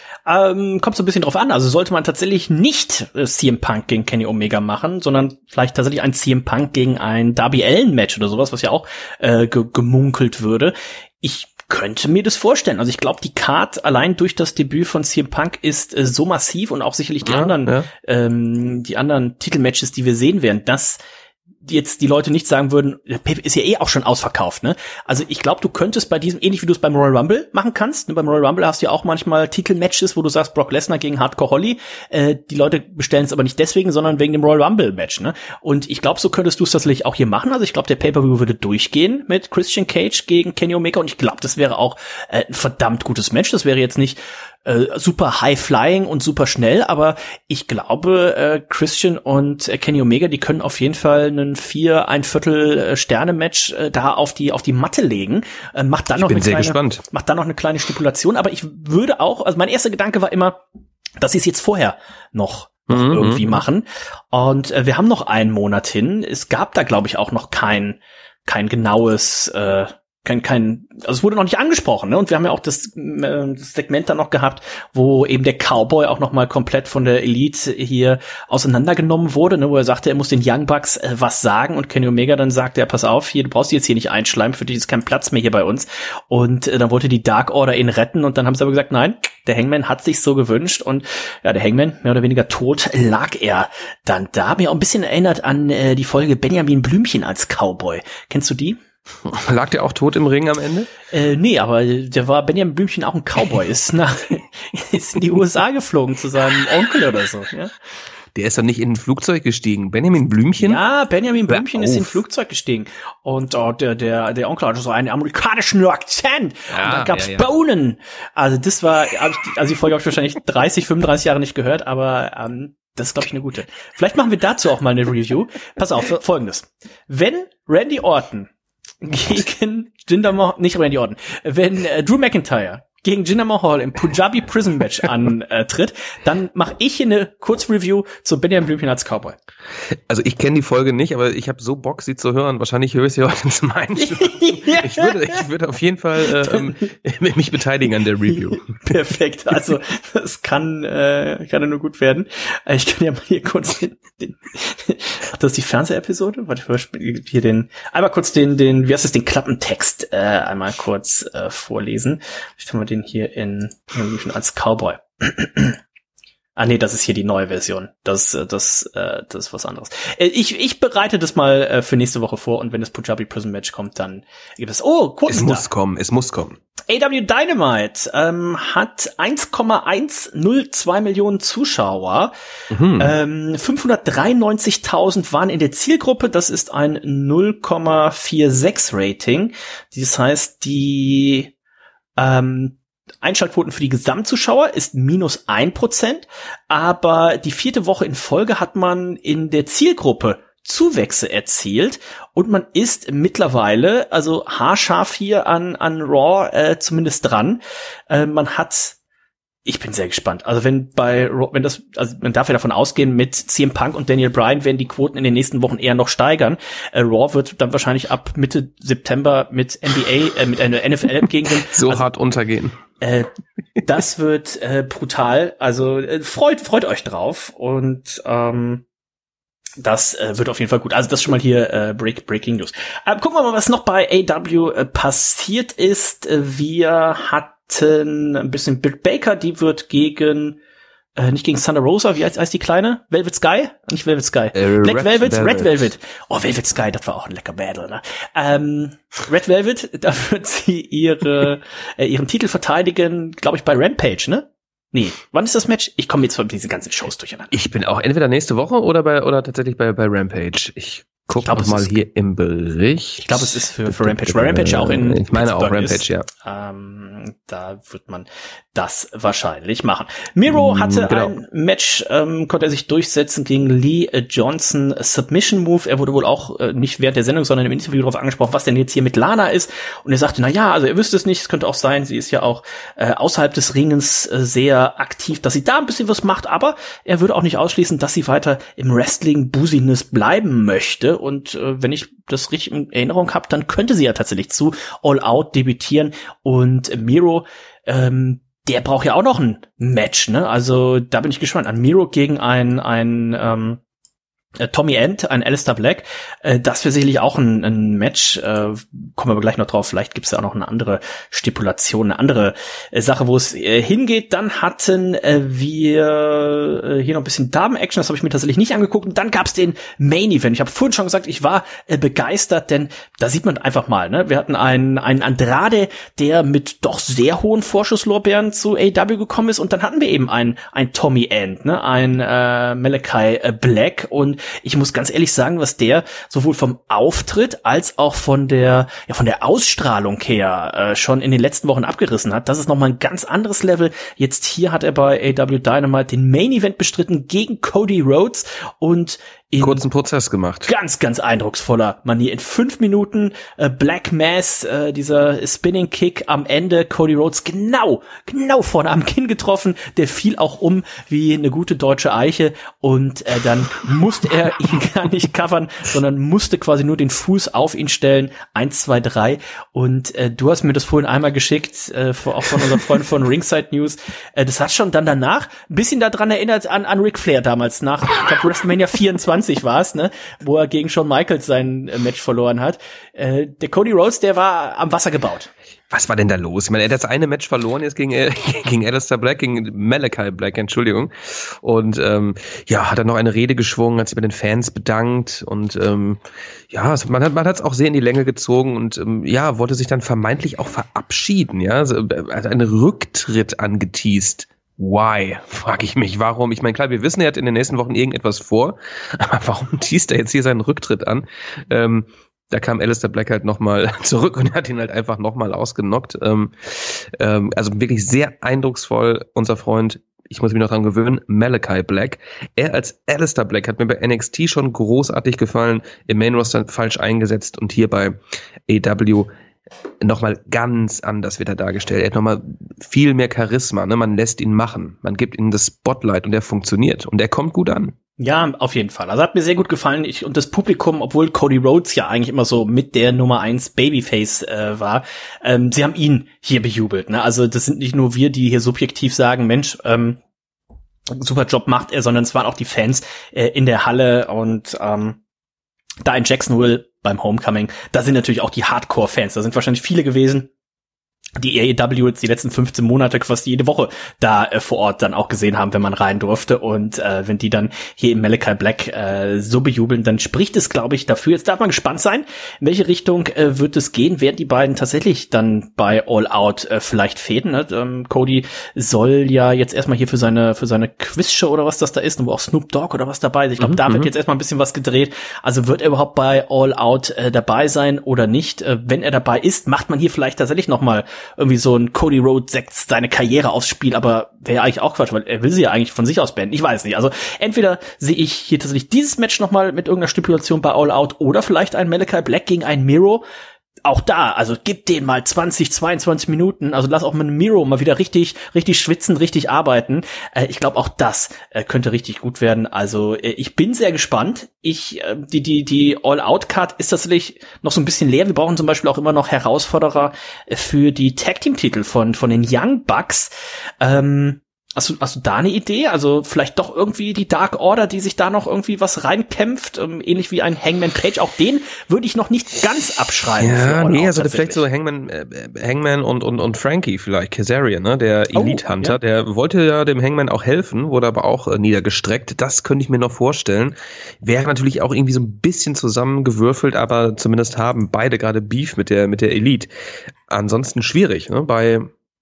Ähm, kommt so ein bisschen drauf an. Also sollte man tatsächlich nicht äh, C M Punk gegen Kenny Omega machen, sondern vielleicht tatsächlich ein C M Punk gegen ein Darby Allin Match oder sowas, was ja auch äh, ge- gemunkelt würde. Ich könnte mir das vorstellen. Also ich glaube, die Card allein durch das Debüt von C M Punk ist äh, so massiv und auch sicherlich die Ja, anderen, ja. ähm, die anderen Titelmatches, die wir sehen werden, dass jetzt die Leute nicht sagen würden, der Pay ist ja eh auch schon ausverkauft, ne? Also ich glaube, du könntest bei diesem, ähnlich wie du es beim Royal Rumble machen kannst, ne? Beim Royal Rumble hast du ja auch manchmal Titelmatches, wo du sagst, Brock Lesnar gegen Hardcore Holly, äh, die Leute bestellen es aber nicht deswegen, sondern wegen dem Royal Rumble Match, ne? Und ich glaube, so könntest du es tatsächlich auch hier machen. Also ich glaube, der Pay-Per-View würde durchgehen mit Christian Cage gegen Kenny Omega und ich glaube, das wäre auch äh, ein verdammt gutes Match. Das wäre jetzt nicht äh, super high-flying und super schnell, aber ich glaube, äh, Christian und äh, Kenny Omega, die können auf jeden Fall einen vier, ein Viertel äh, Sterne-Match äh, da auf die auf die Matte legen. Äh, macht dann Ich noch bin eine sehr kleine, gespannt. macht dann noch eine kleine Stipulation. Aber ich würde auch, also mein erster Gedanke war immer, dass sie es jetzt vorher noch noch Mhm, irgendwie mhm. machen. Und äh, wir haben noch einen Monat hin. Es gab da, glaube ich, auch noch kein kein genaues äh, kein, kein, also es wurde noch nicht angesprochen, ne? Und wir haben ja auch das, äh, das Segment dann noch gehabt, wo eben der Cowboy auch noch mal komplett von der Elite hier auseinandergenommen wurde, ne? Wo er sagte, er muss den Young Bucks äh, was sagen und Kenny Omega dann sagte, ja, pass auf, hier, du brauchst die jetzt hier nicht einschleimen, für dich ist kein Platz mehr hier bei uns. Und äh, dann wollte die Dark Order ihn retten und dann haben sie aber gesagt, nein, der Hangman hat sich so gewünscht und ja, der Hangman, mehr oder weniger tot, lag er dann da. Mir auch ein bisschen erinnert an äh, die Folge Benjamin Blümchen als Cowboy. Kennst du die? Lag der auch tot im Ring am Ende? Äh, nee, aber der war Benjamin Blümchen auch ein Cowboy, ist nach ist in die U S A geflogen zu seinem Onkel oder so, ja? Der ist doch nicht in ein Flugzeug gestiegen. Benjamin Blümchen? Ja, Benjamin Blümchen ist in ein auf. Flugzeug gestiegen und oh, der der der Onkel hatte so einen amerikanischen Akzent Ja, und dann gab's ja, ja. Bohnen. Also das war, hab ich, die- also die Folge habe ich wahrscheinlich dreißig, fünfunddreißig Jahre nicht gehört, aber ähm, das ist, glaube ich, eine gute. Vielleicht machen wir dazu auch mal eine Review. Pass auf, Folgendes. Wenn Randy Orton gegen Jinder Mahal, nicht Randy Orton, wenn äh, Drew McIntyre gegen Jinder Mahal im Punjabi Prison Match antritt, dann mache ich hier eine Kurzreview zu Benjamin Blümchen als Cowboy. Also ich kenne die Folge nicht, aber ich habe so Bock, sie zu hören. Wahrscheinlich höre ich sie heute zum Einschlafen. ja. Ich würde, ich würde auf jeden Fall äh, mich beteiligen an der Review. Perfekt. Also das kann, äh, kann ja nur gut werden. Ich kann ja mal hier kurz den, den ach, das ist die Fernsehepisode? Warte, ich hier den, einmal kurz den, den, wie heißt das, den Klappentext äh, einmal kurz äh, vorlesen. Ich tue mal den hier in, in als Cowboy. Ah nee, das ist hier die neue Version. Das, das, äh, das ist was anderes. Ich, ich bereite das mal äh, für nächste Woche vor und wenn das Punjabi Prison Match kommt, dann gibt es. Oh, kurz. Es muss kommen. Es muss kommen. A E W Dynamite ähm, hat eins Komma eins null zwei Millionen Zuschauer. Mhm. Ähm, fünfhundertdreiundneunzigtausend waren in der Zielgruppe. Das ist ein null Komma sechsundvierzig Rating. Das heißt, die ähm, Einschaltquoten für die Gesamtzuschauer ist minus ein Prozent, aber die vierte Woche in Folge hat man in der Zielgruppe Zuwächse erzielt und man ist mittlerweile, also haarscharf hier an an Raw äh, zumindest dran. Äh, man hat, ich bin sehr gespannt. Also wenn bei Raw, wenn das, also man darf ja davon ausgehen, mit C M Punk und Daniel Bryan werden die Quoten in den nächsten Wochen eher noch steigern. Äh, Raw wird dann wahrscheinlich ab Mitte September mit N B A, äh, mit einer N F L gegen so also, hart untergehen. Äh, das wird äh, brutal. Also äh, freut freut euch drauf und ähm, das äh, wird auf jeden Fall gut. Also das schon mal hier äh, Break, Breaking News. Äh, gucken wir mal, was noch bei A E W äh, passiert ist. Wir hatten ein bisschen Britt Baker, die wird gegen äh, nicht gegen Thunder Rosa, wie heißt, heißt die Kleine? Velvet Sky? Nicht Velvet Sky. Äh, Black Red Velvet, Velvet, Red Velvet. Oh, Velvet Sky, das war auch ein lecker Battle, ne? Ähm, Red Velvet, da wird sie ihre äh, ihren Titel verteidigen, glaube ich, bei Rampage, ne? Nee, wann ist das Match? Ich komme jetzt von diesen ganzen Shows durcheinander. Ich bin auch entweder nächste Woche oder bei oder tatsächlich bei bei Rampage. Ich guck ich glaub, noch mal hier im Bericht. Ich glaube, es ist für, für Rampage. Weil Rampage ja auch in Ich meine auch Rampage, ist. ja. Ähm, da wird man das wahrscheinlich machen. Miro hatte genau. ein Match, ähm, konnte er sich durchsetzen gegen Lee Johnson Submission Move. Er wurde wohl auch äh, nicht während der Sendung, sondern im Interview darauf angesprochen, was denn jetzt hier mit Lana ist. Und er sagte, na ja, also er wüsste es nicht. Es könnte auch sein, sie ist ja auch äh, außerhalb des Ringens äh, sehr aktiv, dass sie da ein bisschen was macht. Aber er würde auch nicht ausschließen, dass sie weiter im Wrestling-Business bleiben möchte. Und äh, wenn ich das richtig in Erinnerung habe, dann könnte sie ja tatsächlich zu All Out debütieren. Und Miro, ähm, der braucht ja auch noch ein Match, ne? Also da bin ich gespannt. An Miro gegen ein ein ähm, Tommy End, ein Aleister Black, äh, das wäre sicherlich auch ein, ein Match, äh, kommen wir aber gleich noch drauf, vielleicht gibt es ja auch noch eine andere Stipulation, eine andere äh, Sache, wo es äh, hingeht. Dann hatten äh, wir äh, hier noch ein bisschen Damen-Action, das habe ich mir tatsächlich nicht angeguckt. Und dann gab es den Main-Event. Ich habe vorhin schon gesagt, ich war äh, begeistert, denn da sieht man einfach mal, ne, wir hatten einen, einen Andrade, der mit doch sehr hohen Vorschusslorbeeren zu A E W gekommen ist, und dann hatten wir eben einen, ein Tommy End, ne, ein äh, Malachi äh, Black, und ich muss ganz ehrlich sagen, was der sowohl vom Auftritt als auch von der ja von der Ausstrahlung her äh, schon in den letzten Wochen abgerissen hat, das ist nochmal ein ganz anderes Level. Jetzt hier hat er bei A E W Dynamite den Main Event bestritten gegen Cody Rhodes und in kurzen Prozess gemacht. Ganz, ganz eindrucksvoller Manier. In fünf Minuten äh, Black Mass, äh, dieser Spinning Kick am Ende, Cody Rhodes genau, genau vorne am Kinn getroffen. Der fiel auch um wie eine gute deutsche Eiche, und äh, dann musste er ihn gar nicht covern, sondern musste quasi nur den Fuß auf ihn stellen. Eins, zwei, drei. Und äh, du hast mir das vorhin einmal geschickt, äh, auch von unserem Freund von Ringside News. Äh, das hat schon dann danach ein bisschen daran erinnert an, an Ric Flair damals nach, ich glaube, WrestleMania vierundzwanzig war es, ne, wo er gegen Shawn Michaels sein äh, Match verloren hat. Äh, der Cody Rhodes, der war am Wasser gebaut. Was war denn da los? Ich meine, er hat das eine Match verloren jetzt gegen äh, gegen Aleister Black, gegen Malachi Black, Entschuldigung. Und ähm, ja, hat dann noch eine Rede geschwungen, hat sich bei den Fans bedankt, und ähm, ja, man hat man hat es auch sehr in die Länge gezogen, und ähm, ja, wollte sich dann vermeintlich auch verabschieden, ja, also, er hat einen Rücktritt angeteast. Why? Frage ich mich, warum? Ich meine, klar, wir wissen, er hat in den nächsten Wochen irgendetwas vor, aber warum teast er jetzt hier seinen Rücktritt an? Ähm, da kam Aleister Black halt nochmal zurück und hat ihn halt einfach nochmal ausgenockt. Ähm, ähm, also wirklich sehr eindrucksvoll, unser Freund, ich muss mich noch dran gewöhnen, Malachi Black. Er als Aleister Black hat mir bei N X T schon großartig gefallen, im Main Roster falsch eingesetzt und hier bei A E W nochmal ganz anders wird er dargestellt. Er hat nochmal viel mehr Charisma, ne? Man lässt ihn machen. Man gibt ihm das Spotlight und er funktioniert. Und er kommt gut an. Ja, auf jeden Fall. Also hat mir sehr gut gefallen. Ich, und das Publikum, obwohl Cody Rhodes ja eigentlich immer so mit der Nummer eins Babyface äh, war, ähm, sie haben ihn hier bejubelt. Ne? Also das sind nicht nur wir, die hier subjektiv sagen, Mensch, ähm, super Job macht er, sondern es waren auch die Fans äh, in der Halle und ähm, da in Jacksonville beim Homecoming, da sind natürlich auch die Hardcore-Fans. Da sind wahrscheinlich viele gewesen, die A E W jetzt die letzten fünfzehn Monate quasi jede Woche da äh, vor Ort dann auch gesehen haben, wenn man rein durfte. Und äh, wenn die dann hier im Malachi Black äh, so bejubeln, dann spricht es, glaube ich, dafür. Jetzt darf man gespannt sein, in welche Richtung äh, wird es gehen. Werden die beiden tatsächlich dann bei All Out äh, vielleicht fäden? Ne? Ähm, Cody soll ja jetzt erstmal hier für seine für seine Quizshow oder was das da ist, wo auch Snoop Dogg oder was dabei ist. Ich glaube, Mhm, da wird mhm. jetzt erstmal ein bisschen was gedreht. Also wird er überhaupt bei All Out äh, dabei sein oder nicht? Äh, wenn er dabei ist, macht man hier vielleicht tatsächlich noch mal irgendwie so ein Cody Rhodes setzt seine Karriere aufs Spiel, aber wäre eigentlich auch Quatsch, weil er will sie ja eigentlich von sich aus beenden. Ich weiß nicht. Also entweder sehe ich hier tatsächlich dieses Match noch mal mit irgendeiner Stipulation bei All Out oder vielleicht ein Malachi Black gegen einen Miro. Auch da, also gib den mal zwanzig, zweiundzwanzig Minuten, also lass auch mit Miro mal wieder richtig, richtig schwitzen, richtig arbeiten. Äh, ich glaube, auch das äh, könnte richtig gut werden. Also äh, ich bin sehr gespannt. Ich, äh, die, die, die All-Out-Card ist tatsächlich noch so ein bisschen leer. Wir brauchen zum Beispiel auch immer noch Herausforderer äh, für die Tag-Team-Titel von, von den Young Bucks. Ähm, Hast du, hast du da eine Idee? Also vielleicht doch irgendwie die Dark Order, die sich da noch irgendwie was reinkämpft, ähm, ähnlich wie ein Hangman Page. Auch den würde ich noch nicht ganz abschreiben. Ja, für nee, All-Out also vielleicht so Hangman, äh, Hangman und, und, und Frankie vielleicht, Kazarian, ne, der Elite Hunter, ja. der wollte ja dem Hangman auch helfen, wurde aber auch äh, niedergestreckt. Das könnte ich mir noch vorstellen. Wäre natürlich auch irgendwie so ein bisschen zusammengewürfelt, aber zumindest haben beide gerade Beef mit der, mit der Elite. Ansonsten schwierig, ne, bei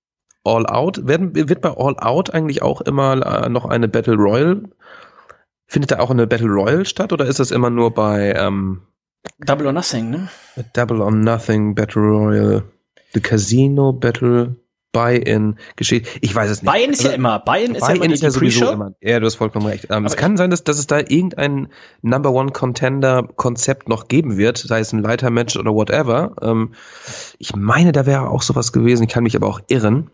All Out, werden, wird bei All Out eigentlich auch immer äh, noch eine Battle Royal? Findet da auch eine Battle Royal statt oder ist das immer nur bei ähm, Double or Nothing, ne? Double or Nothing, Battle Royal, The Casino Battle, Buy-In, geschieht? Ich weiß es nicht. Buy-In ist also, ja immer, Buy-In ist Buy-in ja immer die, ist ja die sowieso Pre-Show. immer. Ja, du hast vollkommen recht. Ähm, es Aber kann sein, dass, dass es da irgendein Number One Contender Konzept noch geben wird, sei es ein Leitermatch oder whatever. Ähm, ich meine, da wäre auch sowas gewesen. Ich kann mich aber auch irren.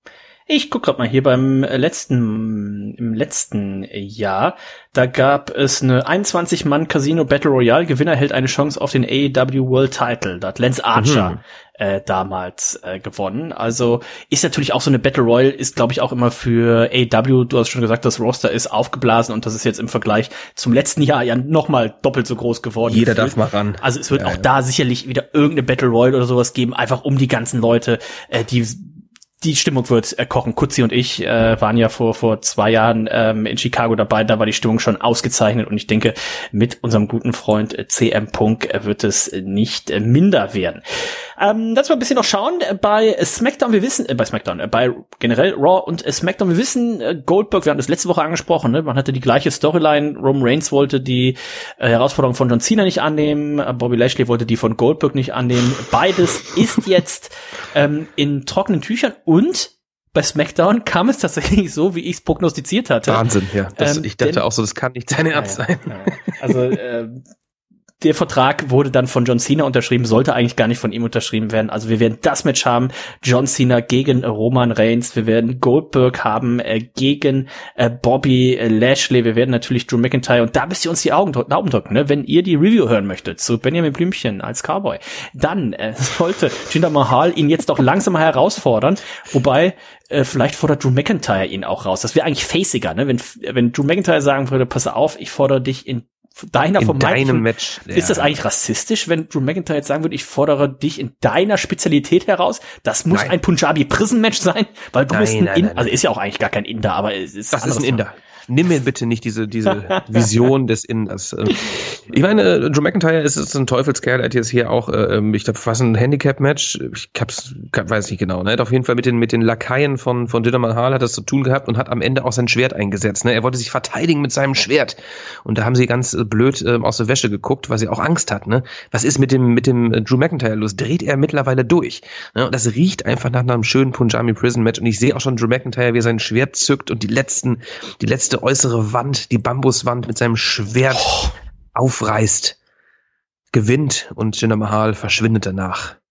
Ich guck grad mal hier beim letzten, im letzten Jahr, da gab es eine einundzwanzig Mann Casino Battle Royale. Gewinner hält eine Chance auf den A E W World Title. Da hat Lance Archer mhm. äh, damals äh, gewonnen. Also ist natürlich auch so eine Battle Royale, ist glaube ich auch immer für A E W, du hast schon gesagt, das Roster ist aufgeblasen und das ist jetzt im Vergleich zum letzten Jahr ja nochmal doppelt so groß geworden. Jeder gefühlt. darf mal ran. Also es wird ja, auch ja. da sicherlich wieder irgendeine Battle Royale oder sowas geben, einfach um die ganzen Leute, äh, die Die Stimmung wird äh, kochen. Kutzi und ich äh, waren ja vor vor zwei Jahren ähm, in Chicago dabei. Da war die Stimmung schon ausgezeichnet. Und ich denke, mit unserem guten Freund äh, C M Punk äh, wird es äh, nicht äh, minder werden. Ähm, lass mal ein bisschen noch schauen. Äh, bei SmackDown, wir wissen, äh, bei SmackDown, äh, bei generell Raw und äh, SmackDown, wir wissen, äh, Goldberg, wir haben das letzte Woche angesprochen, ne? Man hatte die gleiche Storyline. Roman Reigns wollte die äh, Herausforderung von John Cena nicht annehmen. Äh, Bobby Lashley wollte die von Goldberg nicht annehmen. Beides ist jetzt ähm, in trockenen Tüchern. Und bei SmackDown kam es tatsächlich so, wie ich es prognostiziert hatte. Wahnsinn, ja. Das, Ähm, ich dachte denn- auch so, das kann nicht dein Ernst Ja, sein. ja, ja. Also äh, der Vertrag wurde dann von John Cena unterschrieben, sollte eigentlich gar nicht von ihm unterschrieben werden. Also wir werden das Match haben, John Cena gegen äh, Roman Reigns. Wir werden Goldberg haben äh, gegen äh, Bobby äh, Lashley. Wir werden natürlich Drew McIntyre. Und da müsst ihr uns die Augen drücken, Daumen drücken, ne? Wenn ihr die Review hören möchtet zu Benjamin Blümchen als Cowboy, dann äh, sollte Jinder Mahal ihn jetzt doch langsam mal herausfordern. Wobei äh, vielleicht fordert Drew McIntyre ihn auch raus. Das wäre eigentlich faciger, ne? Wenn, wenn Drew McIntyre sagen würde, pass auf, ich fordere dich in deiner In vermeintlichen- deinem Match. Ist das Ja. eigentlich rassistisch, wenn Drew McIntyre jetzt sagen würde, ich fordere dich in deiner Spezialität heraus? Das muss Nein. ein Punjabi-Prison-Match sein, weil du Nein, bist ein nein, In- nein, also ist ja auch eigentlich gar kein Inder, aber es ist Das ist anderes ein Inder. Nimm mir bitte nicht diese, diese Vision des Inders. Ich meine, Drew McIntyre ist, ist ein Teufelskerl, er hat jetzt hier auch, äh, ich glaube, was ein Handicap-Match, ich hab's, weiß nicht genau, ne? Er hat auf jeden Fall mit den, mit den Lakaien von, von Jinder Mahal hat das zu tun gehabt und hat am Ende auch sein Schwert eingesetzt, ne? Er wollte sich verteidigen mit seinem Schwert. Und da haben sie ganz äh, blöd äh, aus der Wäsche geguckt, weil sie auch Angst hat, ne? Was ist mit dem, mit dem äh, Drew McIntyre los? Dreht er mittlerweile durch? Ne? Und das riecht einfach nach einem schönen Punjabi Prison Match und ich sehe auch schon Drew McIntyre, wie er sein Schwert zückt und die letzten, die letzte äußere Wand, die Bambuswand mit seinem Schwert aufreißt, gewinnt und Jinder Mahal verschwindet danach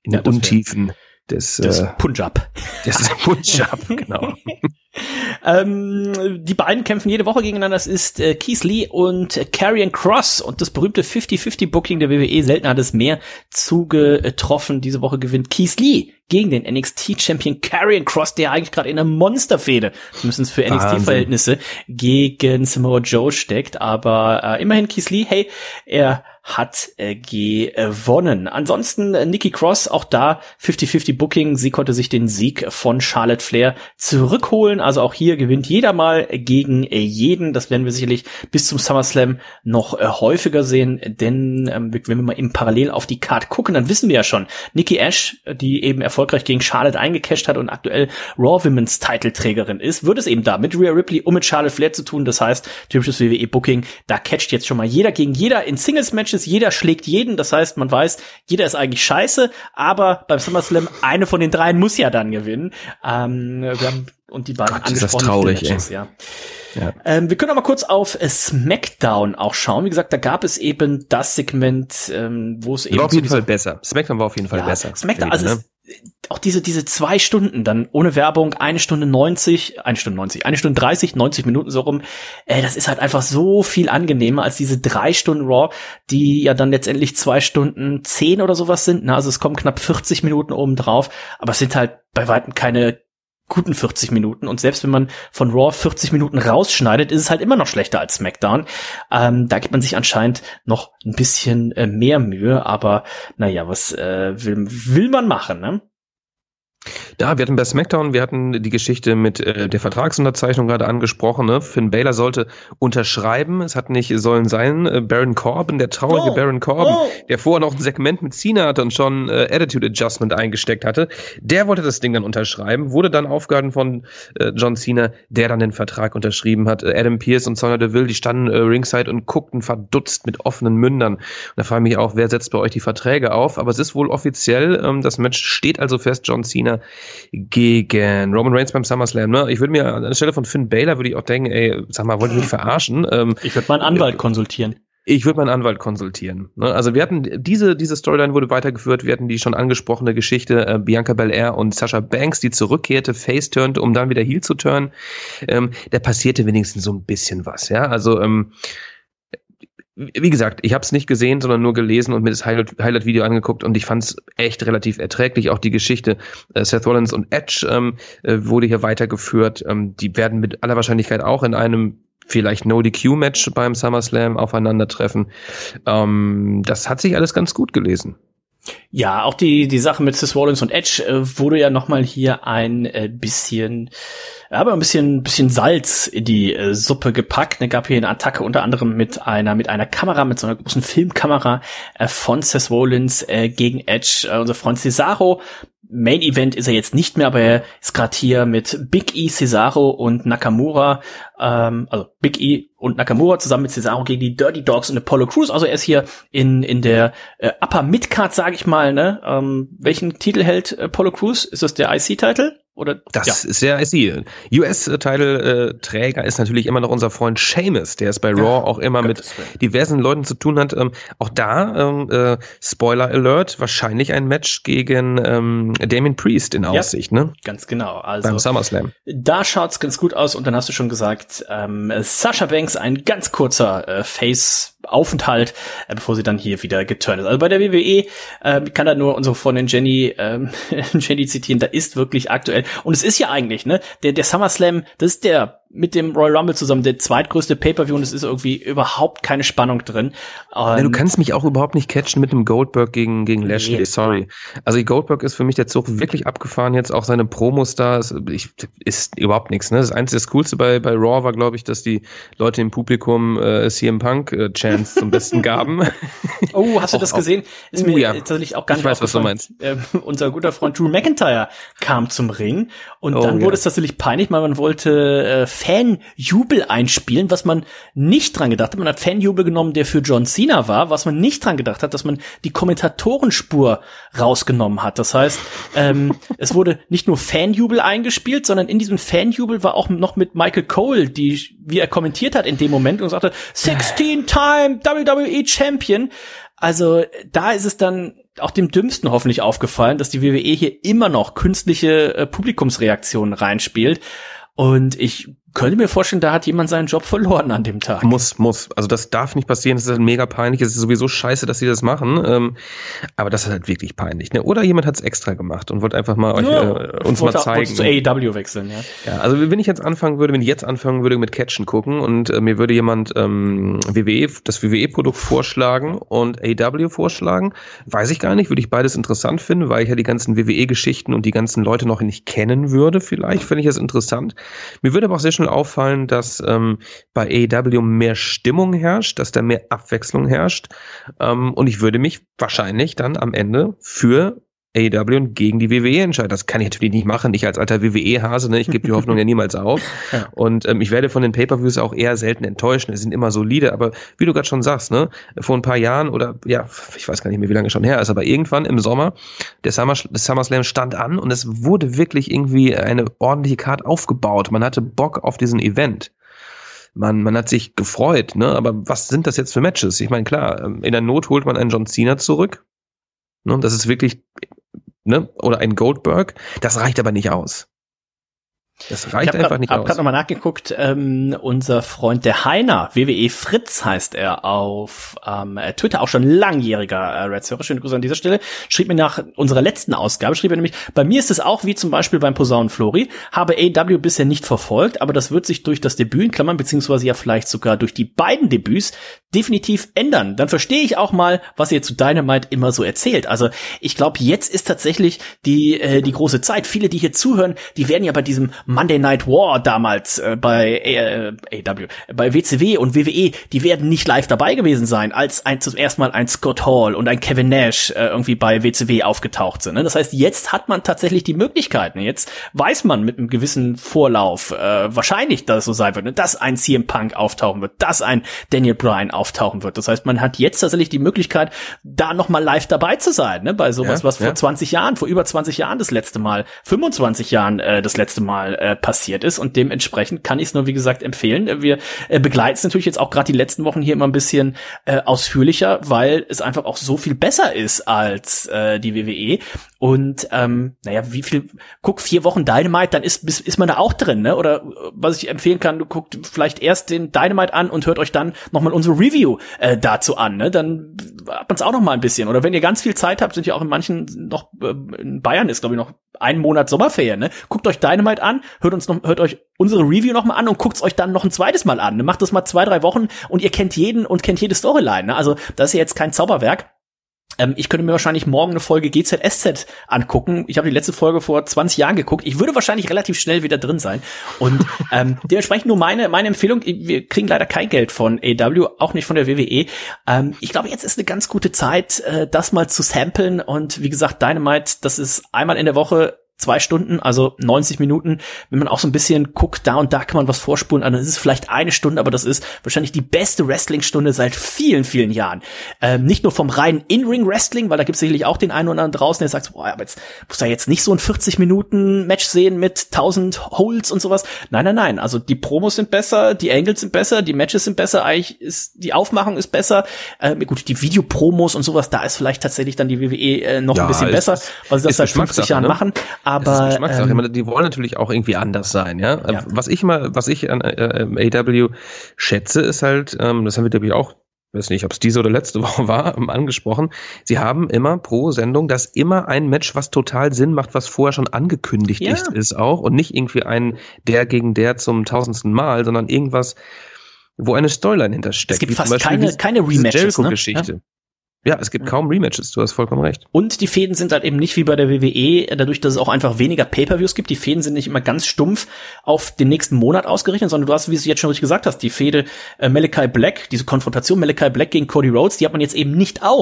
in den ja, Untiefen des, des äh, Punjab. Des Punjab, genau. ähm, die beiden kämpfen jede Woche gegeneinander. Das ist äh, Keith Lee und äh, Karrion Kross und das berühmte fifty fifty Booking der W W E. Selten hat es mehr zugetroffen. Diese Woche gewinnt Keith Lee gegen den N X T-Champion Karrion Kross, der eigentlich gerade in einer Monsterfehde, zumindest für N X T-Verhältnisse, gegen Samoa Joe steckt. Aber äh, immerhin Keith Lee, hey, er hat äh, gewonnen. Ansonsten äh, Nikki Cross, auch da fifty fifty Booking. Sie konnte sich den Sieg von Charlotte Flair zurückholen. Also auch hier gewinnt jeder mal gegen äh, jeden. Das werden wir sicherlich bis zum SummerSlam noch äh, häufiger sehen. Denn ähm, wenn wir mal eben parallel auf die Card gucken, dann wissen wir ja schon, Nikki Ash, die eben erfolgreich gegen Charlotte eingecasht hat und aktuell Raw Women's Titelträgerin ist, wird es eben da mit Rhea Ripley und mit Charlotte Flair zu tun. Das heißt, typisches W W E Booking, da catcht jetzt schon mal jeder gegen jeder in Singles-Matches. Jeder schlägt jeden, das heißt, man weiß, jeder ist eigentlich scheiße, aber beim SummerSlam eine von den dreien muss ja dann gewinnen. Ähm, wir haben und die beiden Gott, angesprochenen traurig, Matches, ja. Ja. Ähm, wir können aber mal kurz auf äh, SmackDown auch schauen. Wie gesagt, da gab es eben das Segment, ähm, wo es eben war auf jeden Fall besser. SmackDown war auf jeden Fall ja, besser. SmackDown, also ne? es, auch diese diese zwei Stunden dann ohne Werbung, eine Stunde neunzig, eine Stunde neunzig, eine Stunde dreißig, neunzig Minuten so rum. Äh, das ist halt einfach so viel angenehmer als diese drei Stunden Raw, die ja dann letztendlich zwei Stunden zehn oder sowas sind. Na, also es kommen knapp vierzig Minuten oben drauf, aber es sind halt bei weitem keine guten vierzig Minuten. Und selbst wenn man von Raw vierzig Minuten rausschneidet, ist es halt immer noch schlechter als SmackDown. Ähm, da gibt man sich anscheinend noch ein bisschen äh, mehr Mühe. Aber naja, was äh, will, will man machen, ne? Ja, wir hatten bei SmackDown, wir hatten die Geschichte mit äh, der Vertragsunterzeichnung gerade angesprochen. Ne? Finn Balor sollte unterschreiben. Es hat nicht sollen sein. Äh, Baron Corbin, der traurige oh, Baron Corbin, oh. der vorher noch ein Segment mit Cena hatte und schon äh, Attitude Adjustment eingesteckt hatte, der wollte das Ding dann unterschreiben, wurde dann aufgehalten von äh, John Cena, der dann den Vertrag unterschrieben hat. Äh, Adam Pearce und Sonya Deville, die standen äh, ringside und guckten verdutzt mit offenen Mündern. Und da frage ich mich auch, wer setzt bei euch die Verträge auf? Aber es ist wohl offiziell, ähm, das Match steht also fest, John Cena gegen Roman Reigns beim SummerSlam. Ne? Ich würde mir an der Stelle von Finn Balor würde ich auch denken, ey, sag mal, wollt ihr mich verarschen? Ähm, ich würde meinen Anwalt äh, konsultieren. Ich würde meinen Anwalt konsultieren. Ne? Also wir hatten diese diese Storyline wurde weitergeführt. Wir hatten die schon angesprochene Geschichte äh, Bianca Belair und Sasha Banks, die zurückkehrte, face-turnte, um dann wieder heel zu turnen. Ähm, da passierte wenigstens so ein bisschen was. Ja, also ähm, wie gesagt, ich habe es nicht gesehen, sondern nur gelesen und mir das Highlight-Video angeguckt und ich fand es echt relativ erträglich. Auch die Geschichte äh, Seth Rollins und Edge ähm, äh, wurde hier weitergeführt. Ähm, die werden mit aller Wahrscheinlichkeit auch in einem vielleicht No-D Q-Match beim SummerSlam aufeinandertreffen. Ähm, das hat sich alles ganz gut gelesen. Ja, auch die die Sache mit Seth Rollins und Edge äh, wurde ja nochmal hier ein äh, bisschen, aber ein bisschen bisschen Salz in die äh, Suppe gepackt. Es gab hier eine Attacke unter anderem mit einer mit einer Kamera, mit so einer großen Filmkamera äh, von Seth Rollins äh, gegen Edge. Äh, unser Freund Cesaro, Main Event ist er jetzt nicht mehr, aber er ist gerade hier mit Big E, Cesaro und Nakamura, ähm, also Big E und Nakamura zusammen mit Cesaro gegen die Dirty Dogs und Apollo Crews. Also er ist hier in in der äh, Upper Midcard, sage ich mal. Ne, ähm, welchen Titel hält Apollo Crews? Ist das der I C-Titel? Oder? Das ja. ist der I C. U S-Title-Träger ist natürlich immer noch unser Freund Sheamus, der es bei Raw ja, auch immer mit diversen Leuten zu tun hat. Ähm, auch da, ähm, äh, Spoiler Alert, wahrscheinlich ein Match gegen ähm, Damien Priest in Aussicht, ja, ne? Ganz genau. Also beim SummerSlam. Da schaut's ganz gut aus und dann hast du schon gesagt, ähm, Sasha Banks, ein ganz kurzer äh, Face-Aufenthalt, äh, bevor sie dann hier wieder geturnt ist. Also bei der W W E, äh, kann da nur unsere Freundin Jenny, ähm, Jenny zitieren, da ist wirklich aktuell. Und es ist ja eigentlich, ne, der, der SummerSlam, das ist der mit dem Royal Rumble zusammen der zweitgrößte Pay-Per-View und es ist irgendwie überhaupt keine Spannung drin. Ja, du kannst mich auch überhaupt nicht catchen mit einem Goldberg gegen gegen Lashley, nee. Sorry. Also Goldberg ist für mich der Zug wirklich abgefahren jetzt, auch seine Promos da, ist, ich, ist überhaupt nichts. Ne? Das Einzige, das Coolste bei bei Raw war, glaube ich, dass die Leute im Publikum äh, C M Punk äh, Chants zum Besten gaben. Oh, hast du das auch, gesehen? Ist mir ja. tatsächlich auch gar nicht ich weiß, was du meinst. Äh, unser guter Freund Drew McIntyre kam zum Ring und oh, dann wurde ja. es tatsächlich peinlich, weil man wollte äh, Fanjubel einspielen, was man nicht dran gedacht hat. Man hat Fanjubel genommen, der für John Cena war, was man nicht dran gedacht hat, dass man die Kommentatorenspur rausgenommen hat. Das heißt, ähm, es wurde nicht nur Fanjubel eingespielt, sondern in diesem Fanjubel war auch noch mit Michael Cole, die, wie er kommentiert hat in dem Moment und sagte, sixteen-time W W E Champion. Also da ist es dann auch dem Dümmsten hoffentlich aufgefallen, dass die W W E hier immer noch künstliche äh, Publikumsreaktionen reinspielt. Und ich könnte mir vorstellen, da hat jemand seinen Job verloren an dem Tag. Muss, muss. Also das darf nicht passieren. Das ist halt mega peinlich. Es ist sowieso scheiße, dass sie das machen. Ähm, aber das ist halt wirklich peinlich. Ne? Oder jemand hat es extra gemacht und wollte einfach mal euch, ja, äh, uns wollte, mal zeigen. Zu A E W wechseln, ja. Ja, also wenn ich jetzt anfangen würde, wenn ich jetzt anfangen würde mit Catchen gucken und äh, mir würde jemand ähm, W W E, das W W E-Produkt vorschlagen und A E W vorschlagen, weiß ich gar nicht, würde ich beides interessant finden, weil ich ja die ganzen W W E-Geschichten und die ganzen Leute noch nicht kennen würde. Vielleicht fände ich das interessant. Mir würde aber auch sehr schnell auffallen, dass ähm, bei A E W mehr Stimmung herrscht, dass da mehr Abwechslung herrscht ähm, und ich würde mich wahrscheinlich dann am Ende für A E W und gegen die W W E entscheiden. Das kann ich natürlich nicht machen, ich als alter W W E-Hase, ne? Ich gebe die Hoffnung ja niemals auf. Ja. Und ähm, ich werde von den Pay-Per-Views auch eher selten enttäuschen. Die sind immer solide, aber wie du gerade schon sagst, ne, vor ein paar Jahren oder ja, ich weiß gar nicht mehr, wie lange schon her ist, aber irgendwann im Sommer, der Summer, das SummerSlam stand an und es wurde wirklich irgendwie eine ordentliche Card aufgebaut. Man hatte Bock auf diesen Event. Man, man hat sich gefreut, ne? Aber was sind das jetzt für Matches? Ich meine, klar, in der Not holt man einen John Cena zurück. Ne? Das ist wirklich, ne? Oder ein Goldberg. Das reicht aber nicht aus. Das reicht einfach grad, nicht aus. Ich habe aus. gerade nochmal nachgeguckt, ähm, unser Freund der Heiner, W W E Fritz heißt er auf ähm, Twitter, auch schon langjähriger äh, Red-Hörer, schöne Grüße an dieser Stelle, schrieb mir nach unserer letzten Ausgabe, schrieb er nämlich, bei mir ist es auch wie zum Beispiel beim Posaunen Flori, habe A E W bisher nicht verfolgt, aber das wird sich durch das Debüt in Klammern, beziehungsweise ja vielleicht sogar durch die beiden Debüts definitiv ändern. Dann verstehe ich auch mal, was ihr zu Dynamite immer so erzählt. Also ich glaube, jetzt ist tatsächlich die äh, die große Zeit. Viele, die hier zuhören, die werden ja bei diesem Monday Night War damals äh, bei äh, A E W, bei W C W und W W E, die werden nicht live dabei gewesen sein, als ein zum ersten Mal ein Scott Hall und ein Kevin Nash äh, irgendwie bei W C W aufgetaucht sind. Ne? Das heißt, jetzt hat man tatsächlich die Möglichkeiten. Jetzt weiß man mit einem gewissen Vorlauf äh, wahrscheinlich, dass es so sein wird, ne? Dass ein C M Punk auftauchen wird, dass ein Daniel Bryan auftauchen wird. Das heißt, man hat jetzt tatsächlich die Möglichkeit, da noch mal live dabei zu sein, ne? Bei sowas, ja, was vor ja. zwanzig Jahren, vor über zwanzig Jahren das letzte Mal, fünfundzwanzig Jahren äh, das letzte Mal äh, passiert ist. Und dementsprechend kann ich es nur, wie gesagt, empfehlen. Wir äh, begleiten es natürlich jetzt auch gerade die letzten Wochen hier immer ein bisschen äh, ausführlicher, weil es einfach auch so viel besser ist als äh, die W W E. Und ähm, naja, wie viel, guck, vier Wochen Dynamite, dann ist, ist, ist man da auch drin, ne? Oder was ich empfehlen kann, du guckt vielleicht erst den Dynamite an und hört euch dann nochmal unsere Review äh, dazu an, ne? Dann hat man es auch noch mal ein bisschen. Oder wenn ihr ganz viel Zeit habt, sind ja auch in manchen noch, äh, in Bayern ist, glaube ich, noch ein Monat Sommerferien, ne? Guckt euch Dynamite an, hört uns noch, hört euch unsere Review noch mal an und guckt's euch dann noch ein zweites Mal an. Ne? Macht das mal zwei, drei Wochen und ihr kennt jeden und kennt jede Storyline, ne? Also das ist ja jetzt kein Zauberwerk. Ähm, ich könnte mir wahrscheinlich morgen eine Folge G Z S Z angucken. Ich habe die letzte Folge vor zwanzig Jahren geguckt. Ich würde wahrscheinlich relativ schnell wieder drin sein. Und ähm, dementsprechend nur meine meine Empfehlung. Wir kriegen leider kein Geld von A E W, auch nicht von der W W E. Ähm, ich glaube, jetzt ist eine ganz gute Zeit, äh, das mal zu samplen. Und wie gesagt, Dynamite, das ist einmal in der Woche zwei Stunden, also neunzig Minuten. Wenn man auch so ein bisschen guckt, da und da kann man was vorspulen, dann ist es vielleicht eine Stunde, aber das ist wahrscheinlich die beste Wrestling-Stunde seit vielen, vielen Jahren. Ähm, nicht nur vom reinen In-Ring-Wrestling, weil da gibt es sicherlich auch den einen oder anderen draußen, der sagt, boah, aber jetzt muss da jetzt nicht so ein vierzig Minuten Match sehen mit tausend Holds und sowas. Nein, nein, nein. Also die Promos sind besser, die Angles sind besser, die Matches sind besser, eigentlich ist die Aufmachung ist besser. Äh, gut, die Videopromos und sowas, da ist vielleicht tatsächlich dann die W W E äh, noch ja, ein bisschen besser, weil sie das seit fünfzig Jahren ne? machen. Aber ähm, ich meine, die wollen natürlich auch irgendwie anders sein, ja. ja. Was ich mal, was ich an äh, A E W schätze, ist halt, ähm, das haben wir glaube ich auch, weiß nicht, ob es diese oder letzte Woche war, angesprochen. Sie haben immer pro Sendung, dass immer ein Match, was total Sinn macht, was vorher schon angekündigt ja. ist, ist auch und nicht irgendwie ein der gegen der zum tausendsten Mal, sondern irgendwas, wo eine Storyline hintersteckt. Es gibt fast keine, diese, keine Rematches, Jericho-Geschichte. Ne? Ja. Ja, es gibt kaum Rematches, du hast vollkommen recht. Und die Fäden sind halt eben nicht wie bei der W W E, dadurch, dass es auch einfach weniger Pay-Per-Views gibt. Die Fäden sind nicht immer ganz stumpf auf den nächsten Monat ausgerichtet, sondern du hast, wie du jetzt schon richtig gesagt hast, die Fäde äh, Malachi Black, diese Konfrontation Malachi Black gegen Cody Rhodes, die hat man jetzt eben nicht auch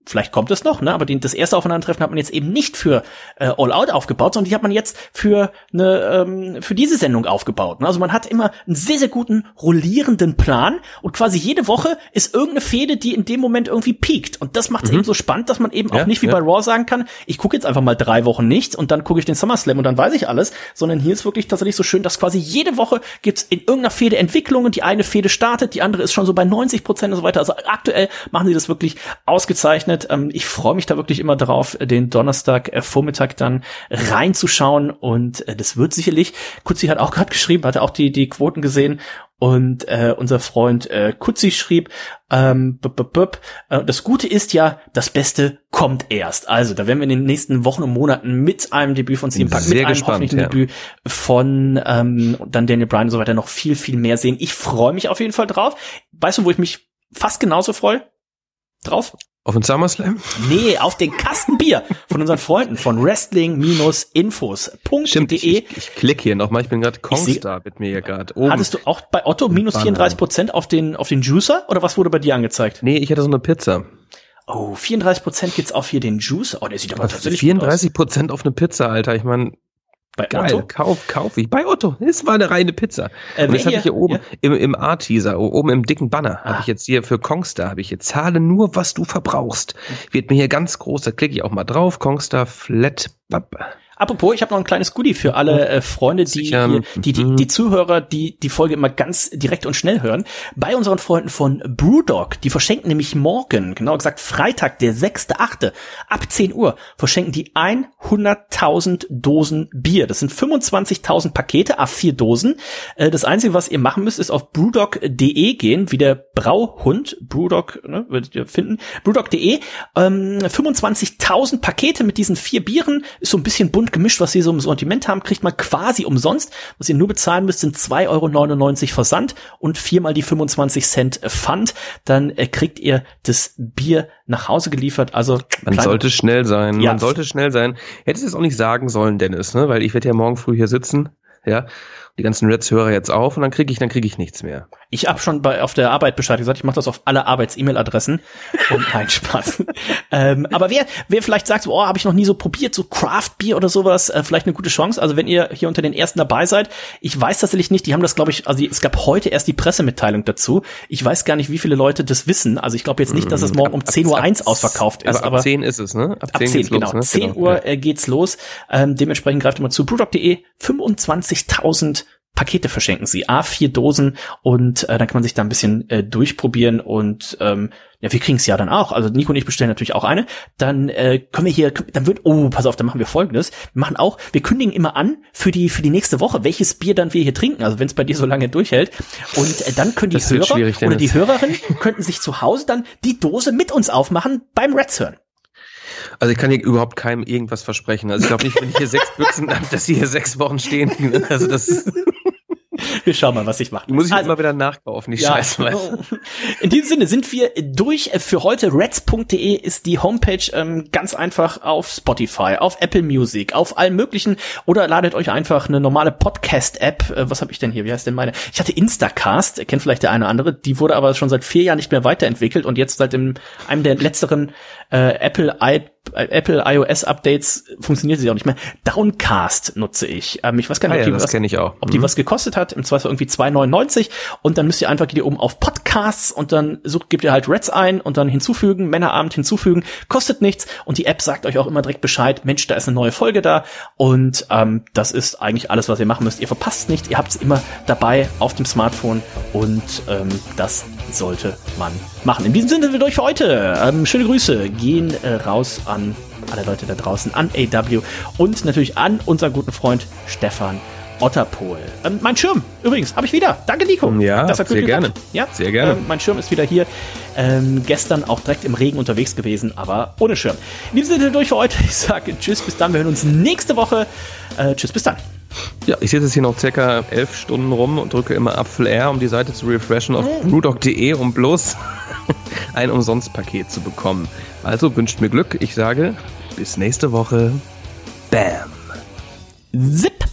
vielleicht kommt es noch, ne? Aber die, das erste Aufeinandertreffen hat man jetzt eben nicht für äh, All Out aufgebaut, sondern die hat man jetzt für eine ähm, für diese Sendung aufgebaut. Ne? Also man hat immer einen sehr, sehr guten rollierenden Plan und quasi jede Woche ist irgendeine Fehde, die in dem Moment irgendwie piekt. Und das macht es mhm. eben so spannend, dass man eben ja, auch nicht wie ja. bei Raw sagen kann, ich gucke jetzt einfach mal drei Wochen nichts und dann gucke ich den SummerSlam und dann weiß ich alles, sondern hier ist wirklich tatsächlich so schön, dass quasi jede Woche gibt's in irgendeiner Fehde Entwicklungen, die eine Fehde startet, die andere ist schon so bei neunzig Prozent und so weiter. Also aktuell machen sie das wirklich ausgezeichnet. Ich freue mich da wirklich immer drauf, den Donnerstag äh, Vormittag dann reinzuschauen und äh, das wird sicherlich, Kutzi hat auch gerade geschrieben, hatte auch die die Quoten gesehen und äh, unser Freund äh, Kutzi schrieb, ähm, b -b -b äh, das Gute ist ja, das Beste kommt erst. Also da werden wir in den nächsten Wochen und Monaten mit einem Debüt von C M Punk, mit einem gespannt, hoffentlichen ja. Debüt von ähm, dann Daniel Bryan und so weiter noch viel, viel mehr sehen. Ich freue mich auf jeden Fall drauf. Weißt du, wo ich mich fast genauso freue? Drauf? Auf den SummerSlam? Nee, auf den Kasten Bier von unseren Freunden von Wrestling Infos Punkt de. Ich, ich, ich klicke hier nochmal, ich bin gerade Kongstar mit mir hier gerade oben. Hattest du auch bei Otto minus vierunddreißig Prozent auf den auf den Juicer oder was wurde bei dir angezeigt? Nee, ich hatte so eine Pizza. Oh, vierunddreißig Prozent gibt's auf hier den Juicer. Oh, der sieht aber tatsächlich vierunddreißig Prozent auf eine Pizza, Alter. Ich meine, bei geil, Otto? Kauf, kauf ich. Bei Otto. Das war eine reine Pizza. Äh, und das habe ich hier oben ja? im, im A-Teaser, oben im dicken Banner, ah. habe ich jetzt hier für Kongstar, habe ich jetzt, zahle nur, was du verbrauchst. Wird mir hier ganz groß, da klicke ich auch mal drauf, Kongstar Flat. Apropos, ich habe noch ein kleines Goodie für alle äh, Freunde, die, hier, die, die, die Zuhörer, die die Folge immer ganz direkt und schnell hören. Bei unseren Freunden von Brewdog, die verschenken nämlich morgen, genau gesagt Freitag, der sechster achte ab zehn Uhr, verschenken die hunderttausend Dosen Bier. Das sind fünfundzwanzigtausend Pakete, A vier Dosen. Äh, das Einzige, was ihr machen müsst, ist auf brewdog punkt de gehen, wie der Brauhund, Brewdog, ne, werdet ihr finden, brewdog punkt de. Ähm, fünfundzwanzigtausend Pakete mit diesen vier Bieren, ist so ein bisschen bunt gemischt, was sie so im Sortiment haben, kriegt man quasi umsonst. Was ihr nur bezahlen müsst, sind zwei Euro neunundneunzig Versand und viermal die fünfundzwanzig Cent Pfand. Dann äh, kriegt ihr das Bier nach Hause geliefert. Also man kleine, sollte schnell sein. Ja. Man sollte schnell sein. Hättest du es auch nicht sagen sollen, Dennis, ne? Weil ich werde ja morgen früh hier sitzen, ja. Die ganzen Reds-Hörer jetzt auf und dann kriege ich, dann kriege ich nichts mehr. Ich habe schon bei auf der Arbeit Bescheid gesagt, ich mache das auf alle Arbeits-E-Mail-Adressen und kein Spaß. ähm, aber wer wer vielleicht sagt, so, oh, habe ich noch nie so probiert, so Craft-Bier oder sowas, äh, vielleicht eine gute Chance. Also wenn ihr hier unter den Ersten dabei seid, ich weiß tatsächlich nicht, die haben das, glaube ich, also es gab heute erst die Pressemitteilung dazu. Ich weiß gar nicht, wie viele Leute das wissen. Also ich glaube jetzt nicht, dass es morgen um zehn Uhr eins ausverkauft ist. Aber ab aber zehn ist es, ne? Ab zehn, ab zehn genau. Los, ne? zehn Uhr äh, geht's los. Ähm, dementsprechend greift immer zu brewdog punkt de. fünfundzwanzigtausend Pakete verschenken sie, A vier Dosen und äh, dann kann man sich da ein bisschen äh, durchprobieren und ähm, ja, wir kriegen es ja dann auch. Also Nico und ich bestellen natürlich auch eine. Dann äh, können wir hier, dann wird, oh, pass auf, dann machen wir Folgendes. Wir machen auch, wir kündigen immer an für die für die nächste Woche, welches Bier dann wir hier trinken. Also wenn es bei dir so lange durchhält. Und äh, dann können die Hörer oder die Hörerin könnten sich zu Hause dann die Dose mit uns aufmachen beim Reds hören. Also ich kann hier überhaupt keinem irgendwas versprechen. Also ich glaube nicht, wenn ich hier sechs Büchsen habe, dass sie hier sechs Wochen stehen. Also das wir schauen mal, was ich mache. Muss ich also, immer wieder nachkaufen, die ja, Scheiße. In diesem Sinne sind wir durch für heute. Reds punkt de ist die Homepage, ähm, ganz einfach auf Spotify, auf Apple Music, auf allen möglichen, oder ladet euch einfach eine normale Podcast-App. Äh, was habe ich denn hier? Wie heißt denn meine? Ich hatte Instacast, kennt vielleicht der eine oder andere, die wurde aber schon seit vier Jahren nicht mehr weiterentwickelt und jetzt seit dem, einem der letzteren äh, Apple i Apple iOS Updates funktioniert sie auch nicht mehr. Downcast nutze ich. Ähm, ich weiß gar nicht, ah, ob, die, ja, was, ich auch. ob die mhm. was gekostet hat. Im Zweifel irgendwie zwei neunundneunzig und dann müsst ihr einfach, geht ihr oben auf Podcasts und dann sucht, gebt ihr halt Reds ein und dann hinzufügen, Männerabend hinzufügen, kostet nichts und die App sagt euch auch immer direkt Bescheid, Mensch, da ist eine neue Folge da und ähm, das ist eigentlich alles, was ihr machen müsst. Ihr verpasst nicht, ihr habt es immer dabei auf dem Smartphone und ähm, das sollte man machen. In diesem Sinne sind wir durch für heute. Ähm, schöne Grüße gehen äh, raus an alle Leute da draußen, an A W und natürlich an unseren guten Freund Stefan Otterpohl. Ähm, mein Schirm, übrigens, habe ich wieder. Danke, Nico. Ja, das hat sehr gerne. Ja, sehr gerne. Ähm, mein Schirm ist wieder hier. Ähm, gestern auch direkt im Regen unterwegs gewesen, aber ohne Schirm. In diesem Sinne durch für heute. Ich sage tschüss, bis dann. Wir hören uns nächste Woche. Äh, tschüss, bis dann. Ja, ich sitze jetzt hier noch circa elf Stunden rum und drücke immer Apfel R, um die Seite zu refreshen auf mm. brewdog punkt de, um bloß ein Umsonstpaket zu bekommen. Also wünscht mir Glück. Ich sage bis nächste Woche. Bam. Zip.